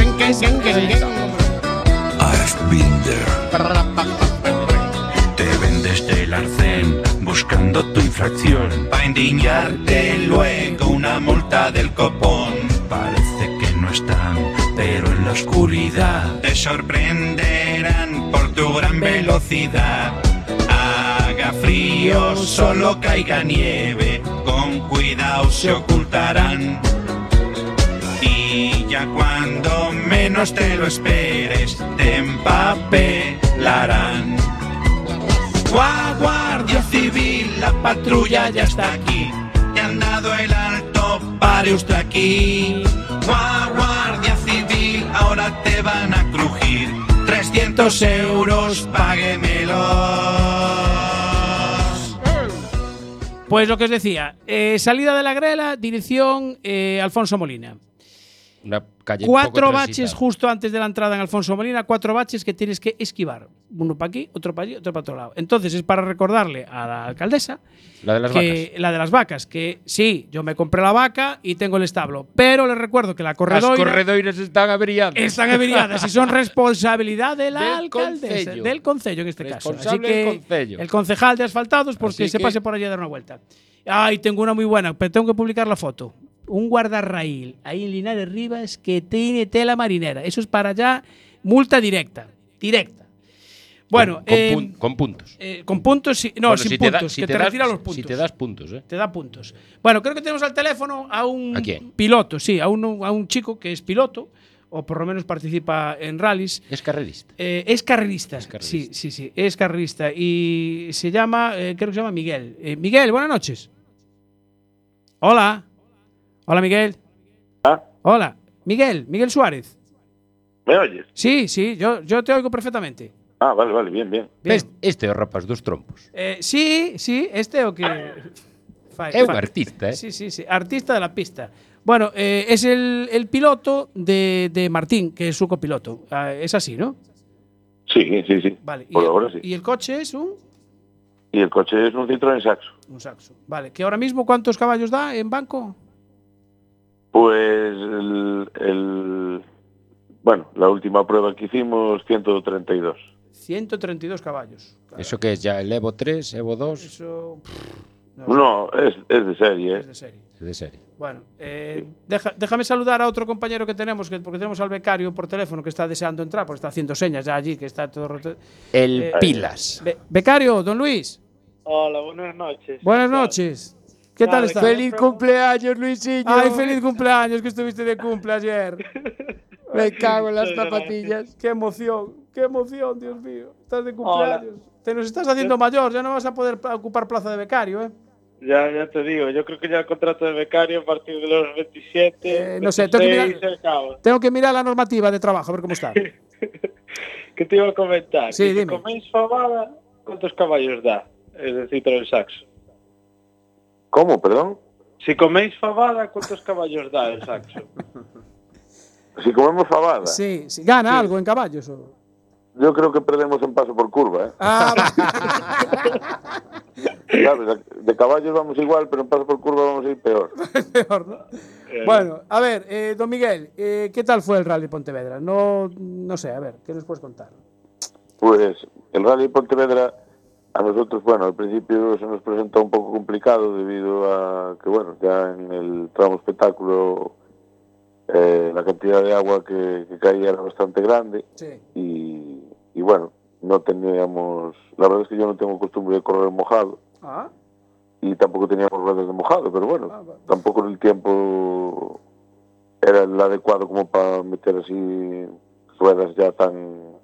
I've been there. Te vendes del arcén buscando tu infracción pa' endiñarte luego una multa del copón. Parece que no están, pero en la oscuridad te sorprenderán por tu gran velocidad. Haga frío, solo caiga nieve, con cuidado se ocultarán. Y ya cuando menos te lo esperes, te empapelarán. Guardia Civil, la patrulla ya está aquí. Te han dado el alto, pare usted aquí. Guardia Civil, ahora te van a crujir. 300 euros, páguemelos. Pues lo que os decía, salida de la grela, dirección Alfonso Molina. Una calle poco 4 baches transitada. justo antes de la entrada en Alfonso Molina, 4 baches que tienes que esquivar. Uno para aquí, otro para allí, otro para otro lado. Entonces es para recordarle a la alcaldesa La de las que vacas. la de las vacas, que sí, yo me compré la vaca y tengo el establo, pero le recuerdo que la Las corredoira corredoiras están averiadas. están averiadas y son responsabilidad de la Del alcaldesa, concello. del concello en este caso. Así Responsable que del concello. el concejal de asfaltados, pues Así que se que- pase por allí a dar una vuelta. Ay, tengo una muy buena, pero tengo que publicar la foto. Un guardarraíl ahí en Linares Rivas que tiene tela marinera. Eso es para allá, multa directa. Directa. Bueno, Con puntos. con puntos, sí, no, Bueno, sin si te da- puntos, si que te te das- retira los puntos. Si te das puntos, ¿eh? Te da puntos. Bueno, creo que tenemos al teléfono a un ¿A quién? piloto, sí, a un chico que es piloto, o por lo menos participa en rallies. Es carrerista. Es carrerista. Es carrerista. Sí, sí, sí, es carrerista. Y se llama, creo que se llama Miguel. Miguel, buenas noches. Hola. Hola, Miguel. Hola. Miguel Suárez. ¿Me oyes? Sí, sí, yo te oigo perfectamente. Ah, vale, bien. Bien. Este o rapas dos trompos. Sí, este o que... É un artista, ¿eh? Sí, artista de la pista. Bueno, es el piloto de Martín, que es su copiloto. Es así, ¿no? Sí. Vale. Por ahora sí. ¿Y el coche es un Y el coche es un Citroën Saxo. Saxo? Vale. ¿Que ahora mismo cuántos caballos da en banco? Pues bueno, la última prueba que hicimos, 132. 132 caballos. Claro. ¿Eso qué es ya? ¿El Evo 3, Evo 2? Eso... No, es de serie, Es de serie. De serie. Bueno, déjame saludar a otro compañero que tenemos, porque tenemos al becario por teléfono que está deseando entrar, porque está haciendo señas ya allí, que está todo roto. El Pilas. Becario, don Luis. Hola, buenas noches. Buenas noches. ¿Qué tal está? ¡Feliz cumpleaños, Luisillo! ¡Ay, feliz cumpleaños! Que estuviste de cumple ayer. Me cago en las Muchas zapatillas. ¡Qué emoción! Dios mío! Estás de cumpleaños. Te nos estás haciendo mayor, ya no vas a poder ocupar plaza de becario, ¿eh? Ya te digo, yo creo que ya el contrato de becario a partir de los 27, no sé, 26 se acaba. Tengo que mirar la normativa de trabajo, a ver cómo está. ¿Qué te iba a comentar? Sí, Que si dime. coméis fabada, ¿cuántos caballos da? Es decir, el Saxo. ¿Cómo, perdón? Si coméis fabada, ¿cuántos caballos da el Saxo? Si comemos fabada, Sí, gana algo en caballos. yo creo que perdemos en paso por curva, ¿eh? ¿Sabes? De caballos vamos igual, pero en paso por curva vamos a ir peor. Peor, ¿no? Bueno, a ver, don Miguel, ¿qué tal fue el Rally Pontevedra? No sé, a ver, ¿qué nos puedes contar? Pues el Rally Pontevedra a nosotros, bueno, al principio se nos presentó un poco complicado debido a que, bueno, ya en el tramo espectáculo la cantidad de agua que caía era bastante grande. Sí. Y bueno, no teníamos, la verdad es que yo no tengo costumbre de correr mojado Ah, y tampoco teníamos ruedas de mojado, pero bueno, vale. tampoco el tiempo era el adecuado como para meter así ruedas ya tan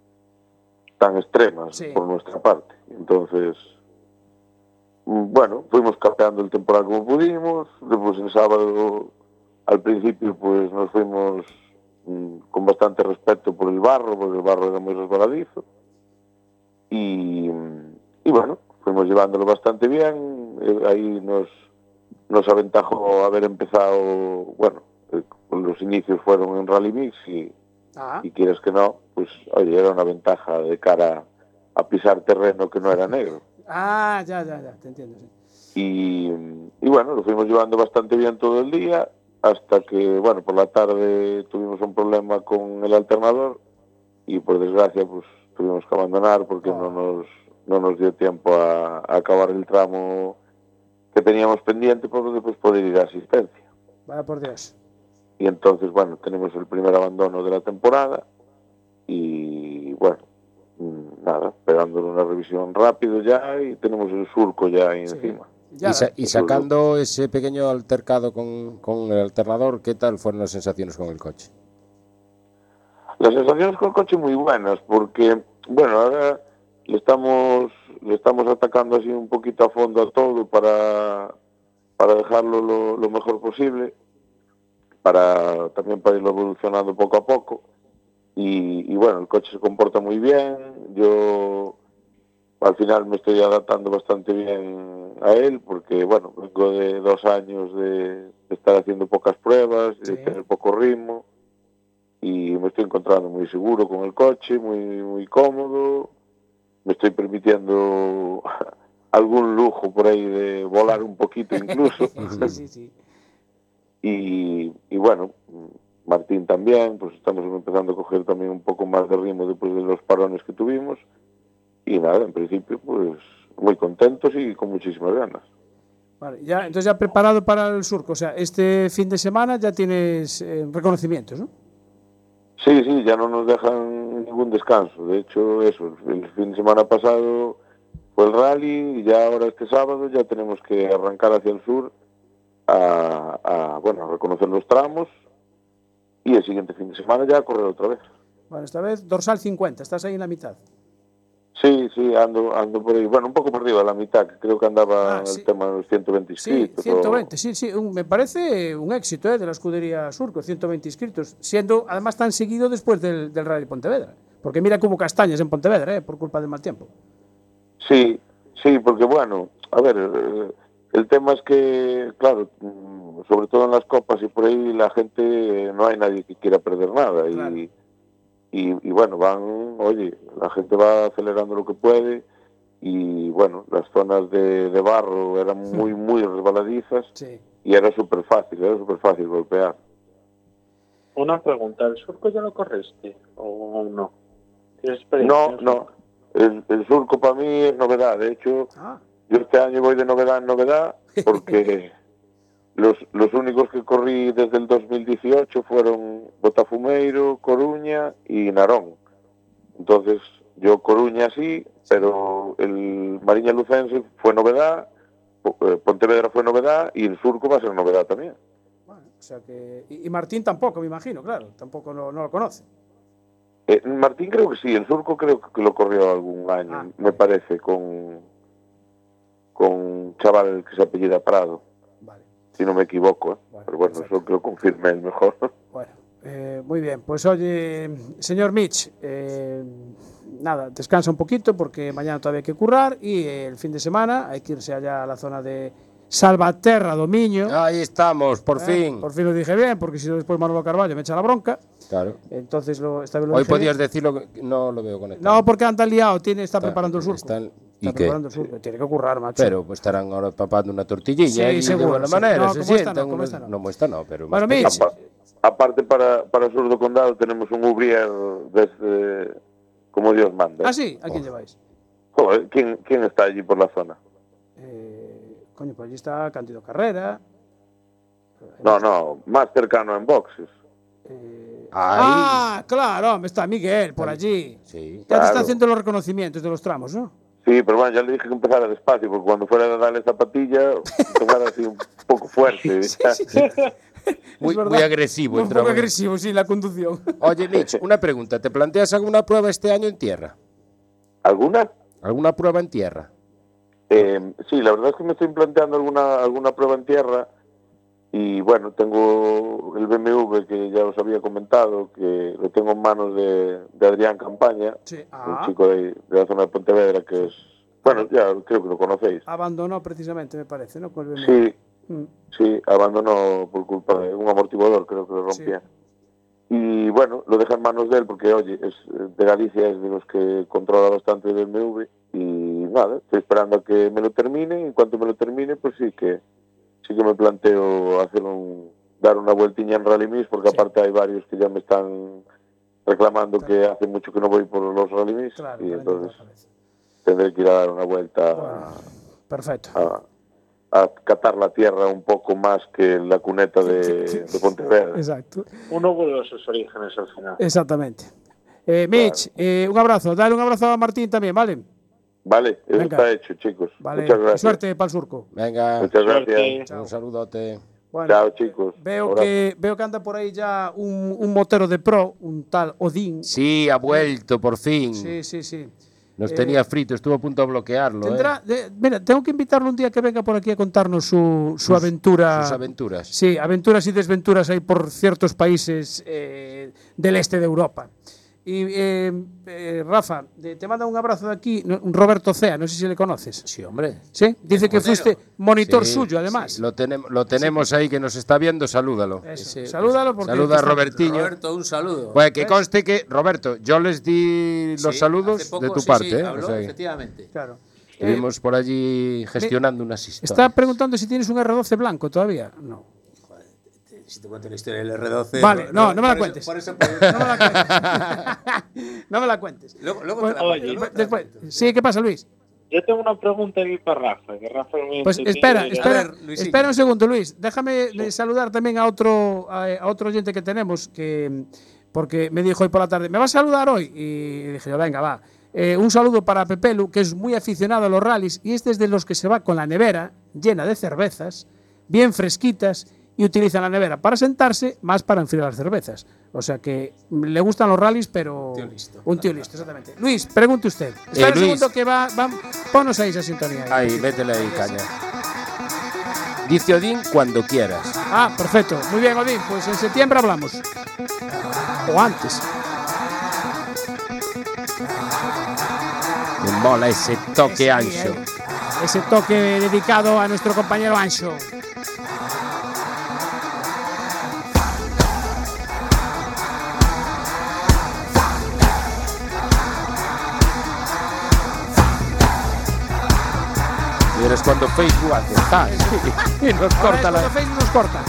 extremas Sí. por nuestra parte. Entonces, bueno, fuimos capeando el temporal como pudimos. Después el sábado, al principio, pues nos fuimos con bastante respeto por el barro, porque el barro era muy resbaladizo. Y bueno, fuimos llevándolo bastante bien. Ahí nos aventajó haber empezado, bueno, los inicios fueron en Rally Mix y quieres que no, pues oye, era una ventaja de cara a pisar terreno que no era negro. ya, te entiendo, sí. Y bueno, lo fuimos llevando bastante bien todo el día, hasta que, bueno, por la tarde tuvimos un problema con el alternador y por desgracia pues tuvimos que abandonar porque no nos dio tiempo a acabar el tramo que teníamos pendiente para después poder ir a asistencia. Vaya por Dios. Y entonces, bueno, tenemos el primer abandono de la temporada y, bueno, nada, pegándole una revisión rápido ya y tenemos el surco ya ahí encima. Y sacando ese pequeño altercado con el alternador, ¿qué tal fueron las sensaciones con el coche? Las sensaciones con el coche muy buenas porque, bueno, ahora le estamos atacando así un poquito a fondo a todo para dejarlo lo mejor posible, también para irlo evolucionando poco a poco. Y bueno, el coche se comporta muy bien. Yo al final me estoy adaptando bastante bien a él porque, bueno, vengo de 2 años de estar haciendo pocas pruebas de tener poco ritmo, y me estoy encontrando muy seguro con el coche, muy cómodo. Me estoy permitiendo algún lujo por ahí de volar un poquito incluso. Sí. Y bueno, Martín también, pues estamos empezando a coger también un poco más de ritmo después de los parones que tuvimos. Y nada, en principio, pues muy contentos y con muchísimas ganas. Vale, entonces ya preparado para el surco. O sea, este fin de semana ya tienes reconocimientos, ¿no? Sí, ya no nos dejan ningún descanso. De hecho, eso, el fin de semana pasado fue el rally y ya ahora este sábado ya tenemos que arrancar hacia el sur a reconocer los tramos, y el siguiente fin de semana ya a correr otra vez. Bueno, esta vez dorsal 50, estás ahí en la mitad. Sí, ando por ahí. Bueno, un poco por arriba, a la mitad, que creo que andaba el tema de los 120 inscritos. Sí, 120, sí. Me parece un éxito de la escudería Surco, 120 inscritos, siendo además tan seguido después del Rally Pontevedra. Porque mira que hubo castañas en Pontevedra, por culpa del mal tiempo. Sí, porque bueno, a ver, el tema es que, claro, sobre todo en las copas y por ahí la gente, no hay nadie que quiera perder nada. Claro. Y bueno, la gente va acelerando lo que puede, y bueno, las zonas de barro eran muy resbaladizas, y era súper fácil golpear. Una pregunta, ¿el surco ya lo corriste o no? ¿Tienes experiencia? No, el surco para mí es novedad. De hecho, yo este año voy de novedad en novedad, porque los únicos que corrí desde el 2018 fueron Botafumeiro, Coruña y Narón. Entonces, yo Coruña sí, pero el Mariña Lucense fue novedad, Pontevedra fue novedad, y el surco va a ser novedad también. Bueno, o sea que, y Martín tampoco, me imagino, claro, tampoco no lo conoce. Martín creo que sí, el surco creo que lo corrió algún año, me parece, con un chaval que se apellida Prado. Si no me equivoco, pero bueno, perfecto. Eso que lo confirme el mejor. Bueno, muy bien. Pues oye, señor Mitch, nada, descansa un poquito porque mañana todavía hay que currar, y el fin de semana hay que irse allá a la zona de Salvaterra, Domiño. Ahí estamos, por fin. Por fin lo dije bien, porque si no después Manolo Carballo me echa la bronca. Claro. Entonces esta vez lo Hoy dije podías bien. decirlo, no lo veo conectado. No, porque anda liado, está preparando el surco. ¿Y qué? Preparando el surco, tiene que currar, macho. Pero pues estarán ahora papando una tortillilla, sí, seguro, de buena manera, no, se sientan. No, esta no, pero bueno, Mitch. Aparte para Sur do Condado tenemos un Ubrier desde como Dios manda. Ah, sí, ¿a quién lleváis? Joder, ¿quién está allí por la zona? Coño, pues allí está Cándido Carrera. No, más cercano en boxes. Claro, está Miguel por allí. Sí, ya te está haciendo los reconocimientos de los tramos, ¿no? Sí, pero bueno, ya le dije que empezara despacio, porque cuando fuera a darle zapatilla, tomara así un poco fuerte. Sí. Muy agresivo. Un poco agresivo, sí, la conducción. Oye, Mitch, una pregunta. ¿Te planteas alguna prueba este año en tierra? ¿Alguna? ¿Alguna prueba en tierra? Sí, la verdad es que me estoy planteando alguna prueba en tierra. Y bueno, tengo el BMW que ya os había comentado, que lo tengo en manos de Adrián Campaña, un chico de la zona de Pontevedra, que es, bueno, ya creo que lo conocéis. Abandonó precisamente, me parece, ¿no? Con el BMW. Sí, abandonó por culpa de un amortiguador, creo que lo rompía. Sí. Y bueno, lo deja en manos de él porque, oye, es de Galicia, es de los que controla bastante el BMW. Y nada, estoy esperando a que me lo termine, y en cuanto me lo termine, pues sí que me planteo dar una vueltiña en Rally Mix, porque aparte hay varios que ya me están reclamando que hace mucho que no voy por los Rally Mix, y entonces tendré que ir a dar una vuelta perfecto. A catar la tierra un poco más que la cuneta de Pontevedra. Exacto. Uno vuelve a sus orígenes al final. Exactamente. Mitch, un abrazo. Dale un abrazo a Martín también, ¿vale? Vale, eso está hecho, chicos. Vale. Muchas gracias. Suerte para el surco. Venga. Muchas gracias. Un saludote. Bueno, chao, chicos. Veo que anda por ahí ya un motero de pro, un tal Odín. Sí, ha vuelto por fin. Sí. Nos tenía frito, estuvo a punto de bloquearlo. Mira, tengo que invitarlo un día que venga por aquí a contarnos su aventura. Sus aventuras. Sí, aventuras y desventuras ahí por ciertos países del este de Europa. Rafa, te manda un abrazo de aquí, un Roberto Cea, no sé si le conoces. Sí, hombre. Sí, dice que fuiste monitor suyo, además. Sí, lo tenemos ahí que nos está viendo, salúdalo. Salúdalo porque saluda a Robertiño. Roberto, un saludo. Bueno, que conste que, Roberto, yo les di los saludos hace poco, de tu sí, parte. sí, ¿eh? habló, O sea, efectivamente. Claro. Estuvimos por allí gestionando unas historias. Está preguntando si tienes un R12 blanco todavía. No. Si te cuento la historia del R12. Vale, no me la cuentes. Por eso, No me la cuentes. No me la cuentes. Luego Bueno, te la cuento, luego te la después. cuento. Sí, ¿qué pasa, Luis? Yo tengo una pregunta aquí para Rafa. Que Rafa es muy Pues entendido. espera un segundo, Luis. Déjame saludar también a otro oyente que tenemos, porque me dijo hoy por la tarde, ¿me vas a saludar hoy? Y dije yo, venga, va. Un saludo para Pepelu, que es muy aficionado a los rallies, y este es de los que se va con la nevera llena de cervezas, bien fresquitas, y utiliza la nevera para sentarse, más para enfriar las cervezas. O sea que le gustan los rallies, pero un tío listo, exactamente. Luis, pregunte usted. Espera un Luis. segundo que va, ponnos ahí esa sintonía. Ahí, métele ahí, caña. Dice Odín cuando quieras. Ah, perfecto. Muy bien, Odín. Pues en septiembre hablamos. O antes. Me mola ese toque ancho. Ese toque dedicado a nuestro compañero Ancho. Y eres cuando Facebook hace y nos corta la. Facebook nos corta.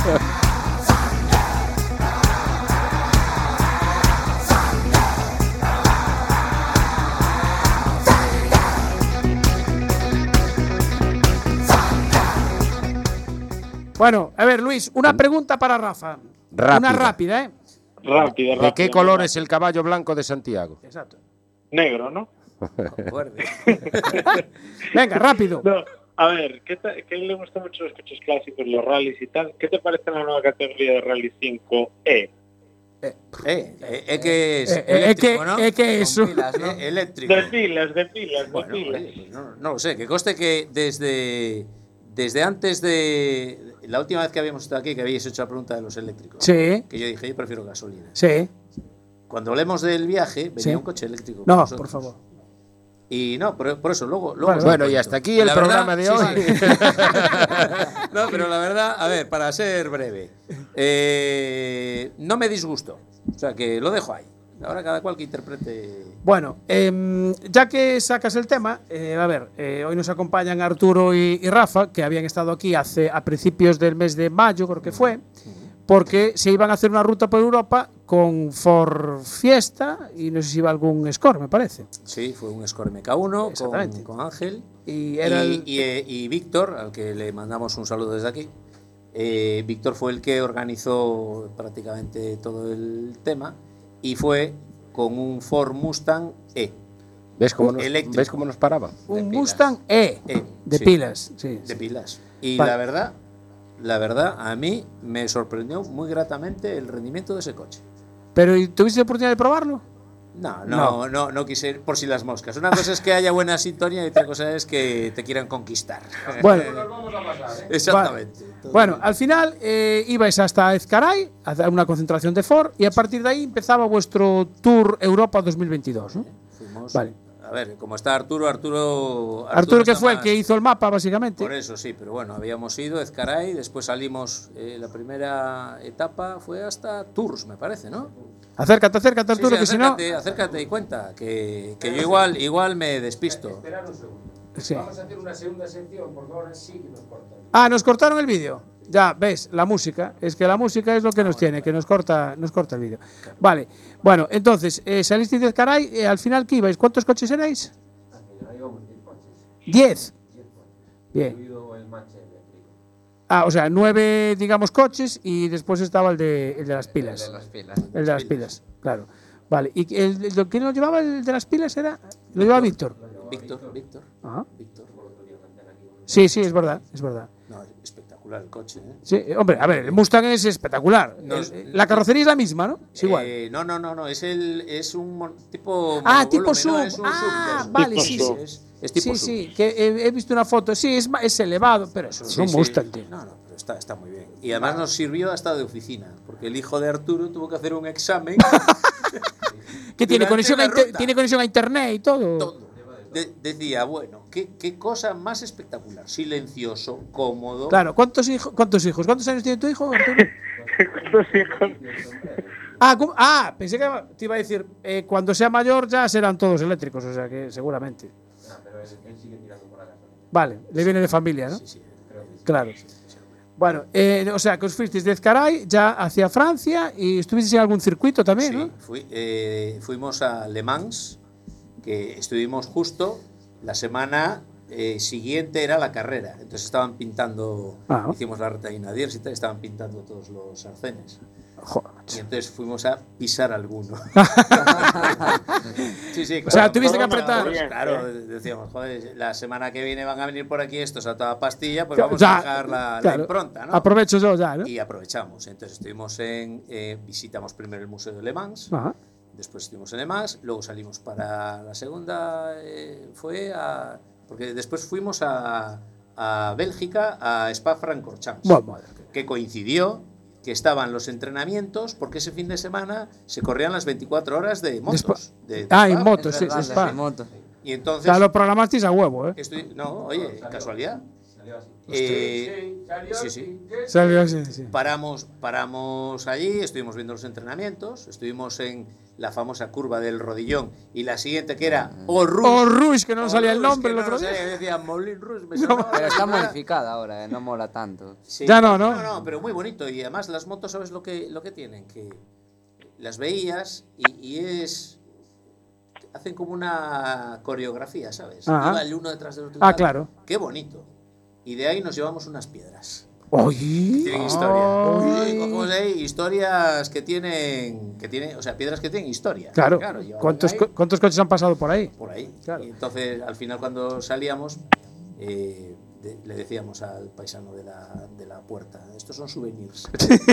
Bueno, a ver, Luis, una pregunta para Rafa. Rápida. Una rápida, ¿eh? Rápida. ¿De qué color es el caballo blanco de Santiago? Exacto. Negro, ¿no? Venga, rápido. No, a ver, ¿qué le gustan mucho los coches clásicos, los rallies y tal? ¿Qué te parece la nueva categoría de Rally 5E? Que es eléctrico, ¿no? que eso. Con pilas, ¿no? Eléctrico. De pilas. Bueno, pues no lo sé, que conste que desde antes de la última vez que habíamos estado aquí, que habéis hecho la pregunta de los eléctricos, Sí. que yo dije, yo prefiero gasolina. Sí. Cuando hablemos del viaje, venía Sí. un coche eléctrico. con No, nosotros. por favor. Y no, por eso, luego Bueno, y hasta aquí el La programa verdad, de hoy. sí. No, pero la verdad, a ver, para ser breve, no me disgustó. O sea, que lo dejo ahí. Ahora cada cual que interprete. Bueno, ya que sacas el tema, a ver, hoy nos acompañan Arturo y Rafa, que habían estado aquí a principios del mes de mayo, creo que fue, porque se iban a hacer una ruta por Europa con Ford Fiesta y no sé si iba algún Escort, me parece. Sí, fue un Escort MK1 con Ángel y Víctor, al que le mandamos un saludo desde aquí. Víctor fue el que organizó prácticamente todo el tema y fue con un Ford Mustang E. ¿Ves cómo nos paraba? Un Mustang E, de sí, pilas. Sí, de pilas. Y vale. la verdad, a mí me sorprendió muy gratamente el rendimiento de ese coche. ¿Pero tuviste oportunidad de probarlo? No quise ir por si las moscas. Una cosa es que haya buena sintonía y otra cosa es que te quieran conquistar. Bueno, exactamente. Bueno, al final ibais hasta Ezcaray a hacer una concentración de Ford y a partir de ahí empezaba vuestro Tour Europa 2022, ¿no? Fuimos, vale. A ver, como está Arturo que fue el que hizo el mapa, básicamente. Por eso sí, pero bueno, habíamos ido a Ezcaray, después salimos, la primera etapa fue hasta Tours, me parece, ¿no? Acércate, Arturo, que si no. Acércate y cuenta, que yo igual me despisto. Esperad un segundo. Sí. Vamos a hacer una segunda sección porque ahora sí que nos cortan. Ah, nos cortaron el vídeo. Ya, ves, la música. Es que la música es lo que nos tiene, que nos corta el vídeo. Vale. Bueno, entonces, salisteis de Ezcaray, al final, ¿qué ibais? ¿Cuántos coches erais? Ahí íbamos 10 coches. 10. Bien. Ah, o sea, 9, digamos, coches y después estaba el de las pilas. El de las pilas, claro. Vale. ¿Y quién lo llevaba el de las pilas? Lo llevaba Víctor. Víctor. Ajá. Víctor. Sí, es verdad. No, espectacular el coche, ¿eh? Sí, hombre, a ver, el Mustang es espectacular. La carrocería es la misma, ¿no? Es igual. No, es un tipo. Tipo sub. ¿no? Es un sub. Vale, tipo sí. sub. Es tipo sub. Sí, que he visto una foto. Sí, es elevado, pero eso es un Mustang, tío. No, pero está muy bien. Y además nos sirvió hasta de oficina, porque el hijo de Arturo tuvo que hacer un examen. ¿Qué tiene Durante conexión, la ruta. tiene conexión a internet y todo? Todo. Decía, bueno, qué cosa más espectacular. Silencioso, cómodo. Claro, ¿cuántos hijos? ¿Cuántos años tiene tu hijo, Arturo? ¿Cuántos hijos? Pensé que te iba a decir, cuando sea mayor ya serán todos eléctricos, o sea que seguramente. Pero él sigue tirando por la casa. Vale, le viene de familia, ¿no? Sí, Claro. Bueno, o sea, que os fuisteis de Ezcaray ya hacia Francia y estuvisteis en algún circuito también, Sí, ¿no? fuimos a Le Mans, que estuvimos justo la semana siguiente era la carrera. Entonces estaban pintando, hicimos la reta de Inadiers y tal, estaban pintando todos los arcenes. Joder. Y entonces fuimos a pisar alguno. Sí, claro. O sea, tuviste que apretar. Claro, decíamos, joder, la semana que viene van a venir por aquí estos a toda pastilla, pues vamos a dejar la impronta, ¿no? Aprovecho yo ya, ¿no? Y aprovechamos. Entonces estuvimos visitamos primero el Museo de Le Mans, después estuvimos en Le Mans, luego salimos para la segunda, porque después fuimos a Bélgica, a Spa-Francorchamps, que coincidió que estaban los entrenamientos, porque ese fin de semana se corrían las 24 horas de motos. En motos, sí, Spa. Y entonces... O sea, lo programasteis a huevo, ¿eh? No, oye, casualidad. Salió así, sí. Paramos allí, estuvimos viendo los entrenamientos, estuvimos en la famosa curva del Rodillón y la siguiente que era Orrush, que no nos salía el nombre el otro día. Decía Moulin Rouge, pero está modificada ahora, no mola tanto. Sí, ya no. No, pero muy bonito. Y además las motos, ¿sabes lo que tienen? Que las veías y hacen como una coreografía, ¿sabes? Iba el uno detrás del otro. Claro. Qué bonito. Y de ahí nos llevamos unas piedras. Tienen historia. Cogemos ahí historias que tienen, o sea, piedras que tienen historia. Claro. ¿Cuántos coches han pasado por ahí? Por ahí. Claro. Y entonces, al final, cuando salíamos, le decíamos al paisano de la puerta, estos son souvenirs.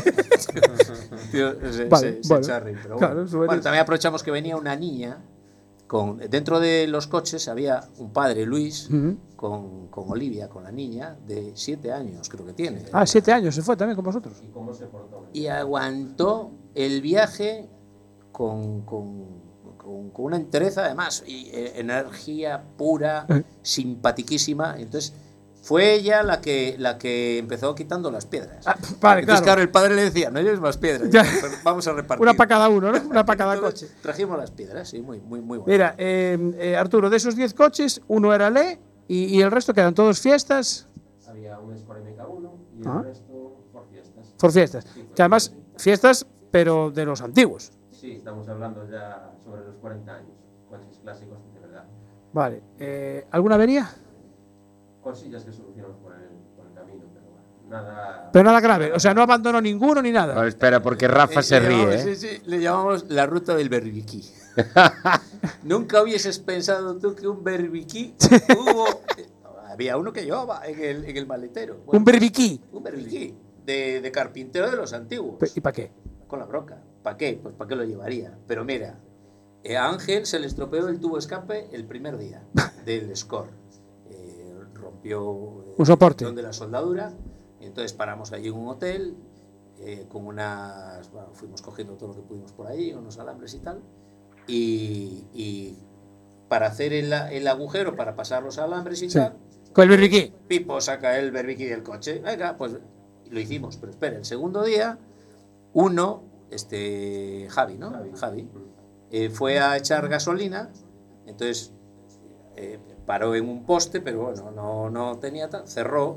Charri, pero bueno, también aprovechamos que venía una niña. Dentro de los coches había un padre, Luis, con Olivia, con la niña, de 7 años, creo que tiene. 7 años, se fue también con vosotros. ¿Y cómo se portó? Y aguantó el viaje con una entereza, además, y energía pura, simpatiquísima. Entonces, fue ella la que empezó quitando las piedras. Entonces, claro, el padre le decía, no lleves más piedras, vamos a repartir. Una para cada uno, ¿no? Una para cada coche. Trajimos las piedras, sí, muy bueno. Mira, Arturo, de esos 10 coches, uno era Le y el resto quedan todos fiestas. Había un Sport MK1 y el resto por fiestas. Por fiestas. Que además, fiestas, pero de los antiguos. Sí, estamos hablando ya sobre los 40 años. Coches clásicos de verdad. Vale. ¿Alguna avería? Cosillas que solucionamos por el camino, pero bueno, nada... Pero nada grave, o sea, no abandonó ninguno ni nada. No, espera, porque Rafa se ríe, Sí, le llamamos la ruta del berbiquí. Nunca hubieses pensado tú que un berbiquí hubo... Había uno que llevaba en el maletero. Bueno, ¿un berbiquí? Un berbiquí, de carpintero de los antiguos. ¿Y para qué? Con la broca. ¿Para qué? Pues ¿para qué lo llevaría? Pero mira, a Ángel se le estropeó el tubo escape el primer día del Score. Rompió un soporte de la soldadura y entonces paramos allí en un hotel con fuimos cogiendo todo lo que pudimos por ahí, unos alambres y tal, y para hacer el agujero para pasar los alambres y tal, con el berbiquí, Pipo saca el berbiquí del coche, venga, pues lo hicimos. Pero espera, el segundo día Javi, ¿no? Javi fue a echar gasolina, entonces paró en un poste, pero bueno, no tenía tal, cerró,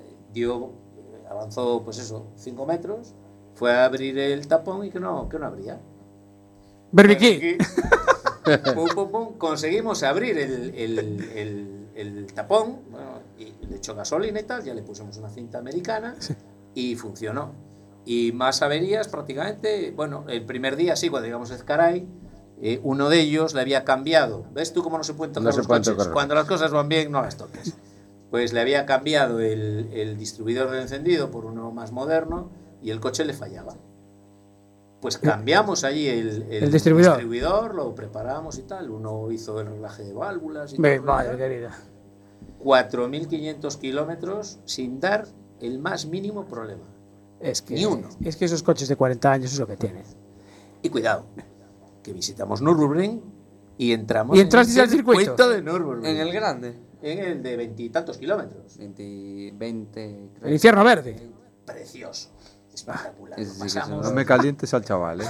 avanzó pues eso, 5 metros, fue a abrir el tapón y que no abría. Berbiquí. Pum, conseguimos abrir el tapón, y le echó gasolina y tal, ya le pusimos una cinta americana y funcionó. Y más averías prácticamente, bueno, el primer día sí, cuando llegamos a Ezcaray, uno de ellos le había cambiado. ¿Ves tú cómo no se pueden tocar los coches? Cuando las cosas van bien, no las toques. Pues le había cambiado el distribuidor del encendido por uno más moderno y el coche le fallaba. Pues cambiamos allí el distribuidor, lo preparamos y tal. Uno hizo el reglaje de válvulas y todo. Vaya, querida. 4.500 kilómetros sin dar el más mínimo problema. Ni uno. Es que esos coches de 40 años es lo que tienen. Y cuidado, que visitamos Nürburgring y entramos ¿Y entrasteis en al circuito? de Nürburgring. En el grande. En el de 20 y tantos kilómetros. 20. El infierno verde. Precioso. Espectacular. Ese sí que Pasamos. No me calientes al chaval, ¿eh?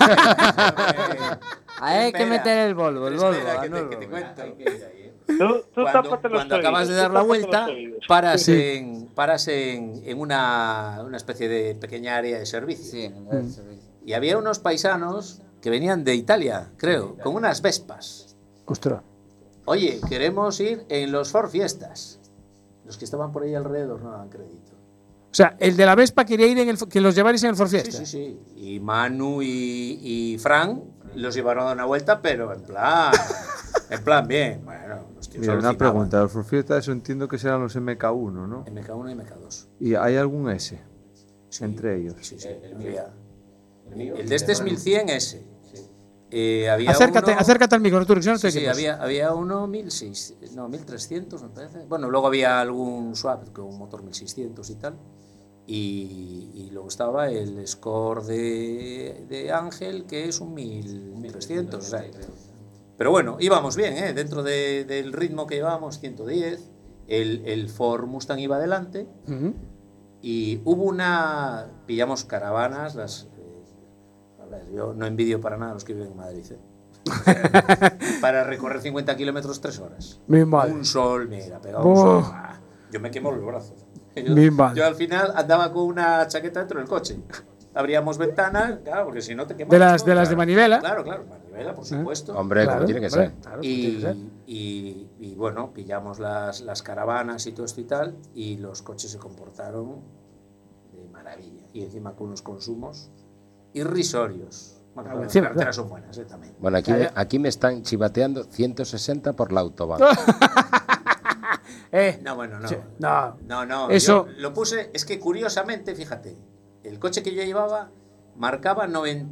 Hay que meter el Volvo, Espera, que te cuento. Tú tápate los Cuando acabas de oídos, dar tú la tápate vuelta, los oídos. paras en una especie de pequeña área de servicio. Sí, en el servicio. Y había unos paisanos que venían de Italia, creo, con unas Vespas. Ostras. Oye, queremos ir en los Ford Fiestas. Los que estaban por ahí alrededor no daban crédito. O sea, el de la Vespa quería ir que los llevarais en el Ford Sí, Fiesta. sí, sí. Y Manu y Fran los llevaron a dar una vuelta, pero en plan bien. Bueno, los tíos Mira, una alucinaban. pregunta. Los Furfiesta, eso entiendo que serán los MK1, ¿no? MK1 y MK2. ¿Y hay algún S Sí. entre ellos? Sí, sí. El de este es 1100 S. Había Acércate al micro, Arturo, que si no te Sí, equipos. había uno 1300, me parece. Bueno, luego había algún swap con un motor 1600 y tal. Y luego estaba el Score de Ángel, que es un 1300. O sea, pero bueno, íbamos bien, ¿eh? Dentro del ritmo que llevábamos, 110. El Ford Mustang iba adelante. Ujú. Y pillamos caravanas, a ver, yo no envidio para nada a los que viven en Madrid, para recorrer 50 kilómetros 3 horas. Mi madre. Un sol, mira, pegado Oh. un sol. Yo me quemo los brazos. Mi madre. Yo al final andaba con una chaqueta dentro del coche. Abríamos ventanas, claro, porque si no te quemas. De las de manivela. Claro, manivela, por supuesto. Hombre, Claro, como tiene que hombre, ser. claro, como tiene que ser. Y bueno, pillamos las caravanas y todo esto y tal, y los coches se comportaron de maravilla. Y encima con unos consumos irrisorios. Bueno, las encima, carreteras son buenas, también. Bueno, aquí me están chivateando 160 por la autobahn. No, bueno, no. Sí, no. No, Eso- yo lo puse, es que curiosamente, fíjate, el coche que yo llevaba marcaba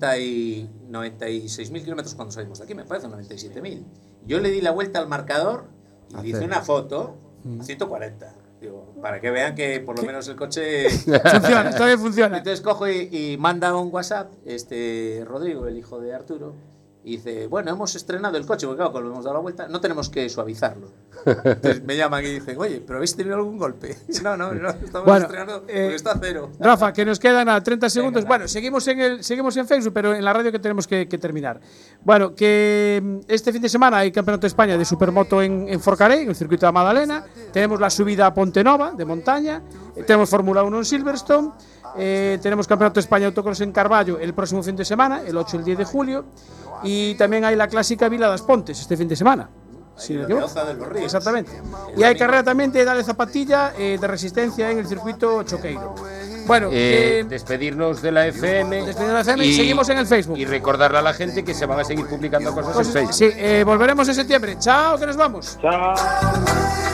96.000 kilómetros cuando salimos de aquí, me parece, 97.000. Yo le di la vuelta al marcador y le hice una foto a 140. Digo, para que vean que por lo menos el coche Funciona, todavía funciona. Entonces cojo y manda un WhatsApp, Rodrigo, el hijo de Arturo, y dice, bueno, hemos estrenado el coche, porque claro, cuando hemos dado la vuelta, no tenemos que suavizarlo. Entonces me llaman y dicen, oye, ¿pero habéis tenido algún golpe? No, estamos Bueno, estrenando porque está a cero. Rafa, que nos quedan a 30 segundos. Bueno, seguimos en Facebook, pero en la radio que tenemos que terminar. Bueno, que este fin de semana hay Campeonato de España de Supermoto en Forcaré, en el circuito de Madalena. Tenemos la subida a Ponte Nova, de montaña. Tenemos Fórmula 1 en Silverstone. Tenemos Campeonato de España de Autocross en Carballo el próximo fin de semana, el 8 y el 10 de julio. Y también hay la clásica Vila das Pontes este fin de semana. Sí, la Oza de los Ríos. Exactamente. Y hay carrera también de Dale Zapatilla de resistencia en el circuito Choqueiro. Bueno, despedirnos de la FM. Despedirnos de la FM y seguimos en el Facebook. Y recordarle a la gente que se van a seguir publicando cosas en Facebook. Sí, volveremos en septiembre. Chao, que nos vamos. Chao.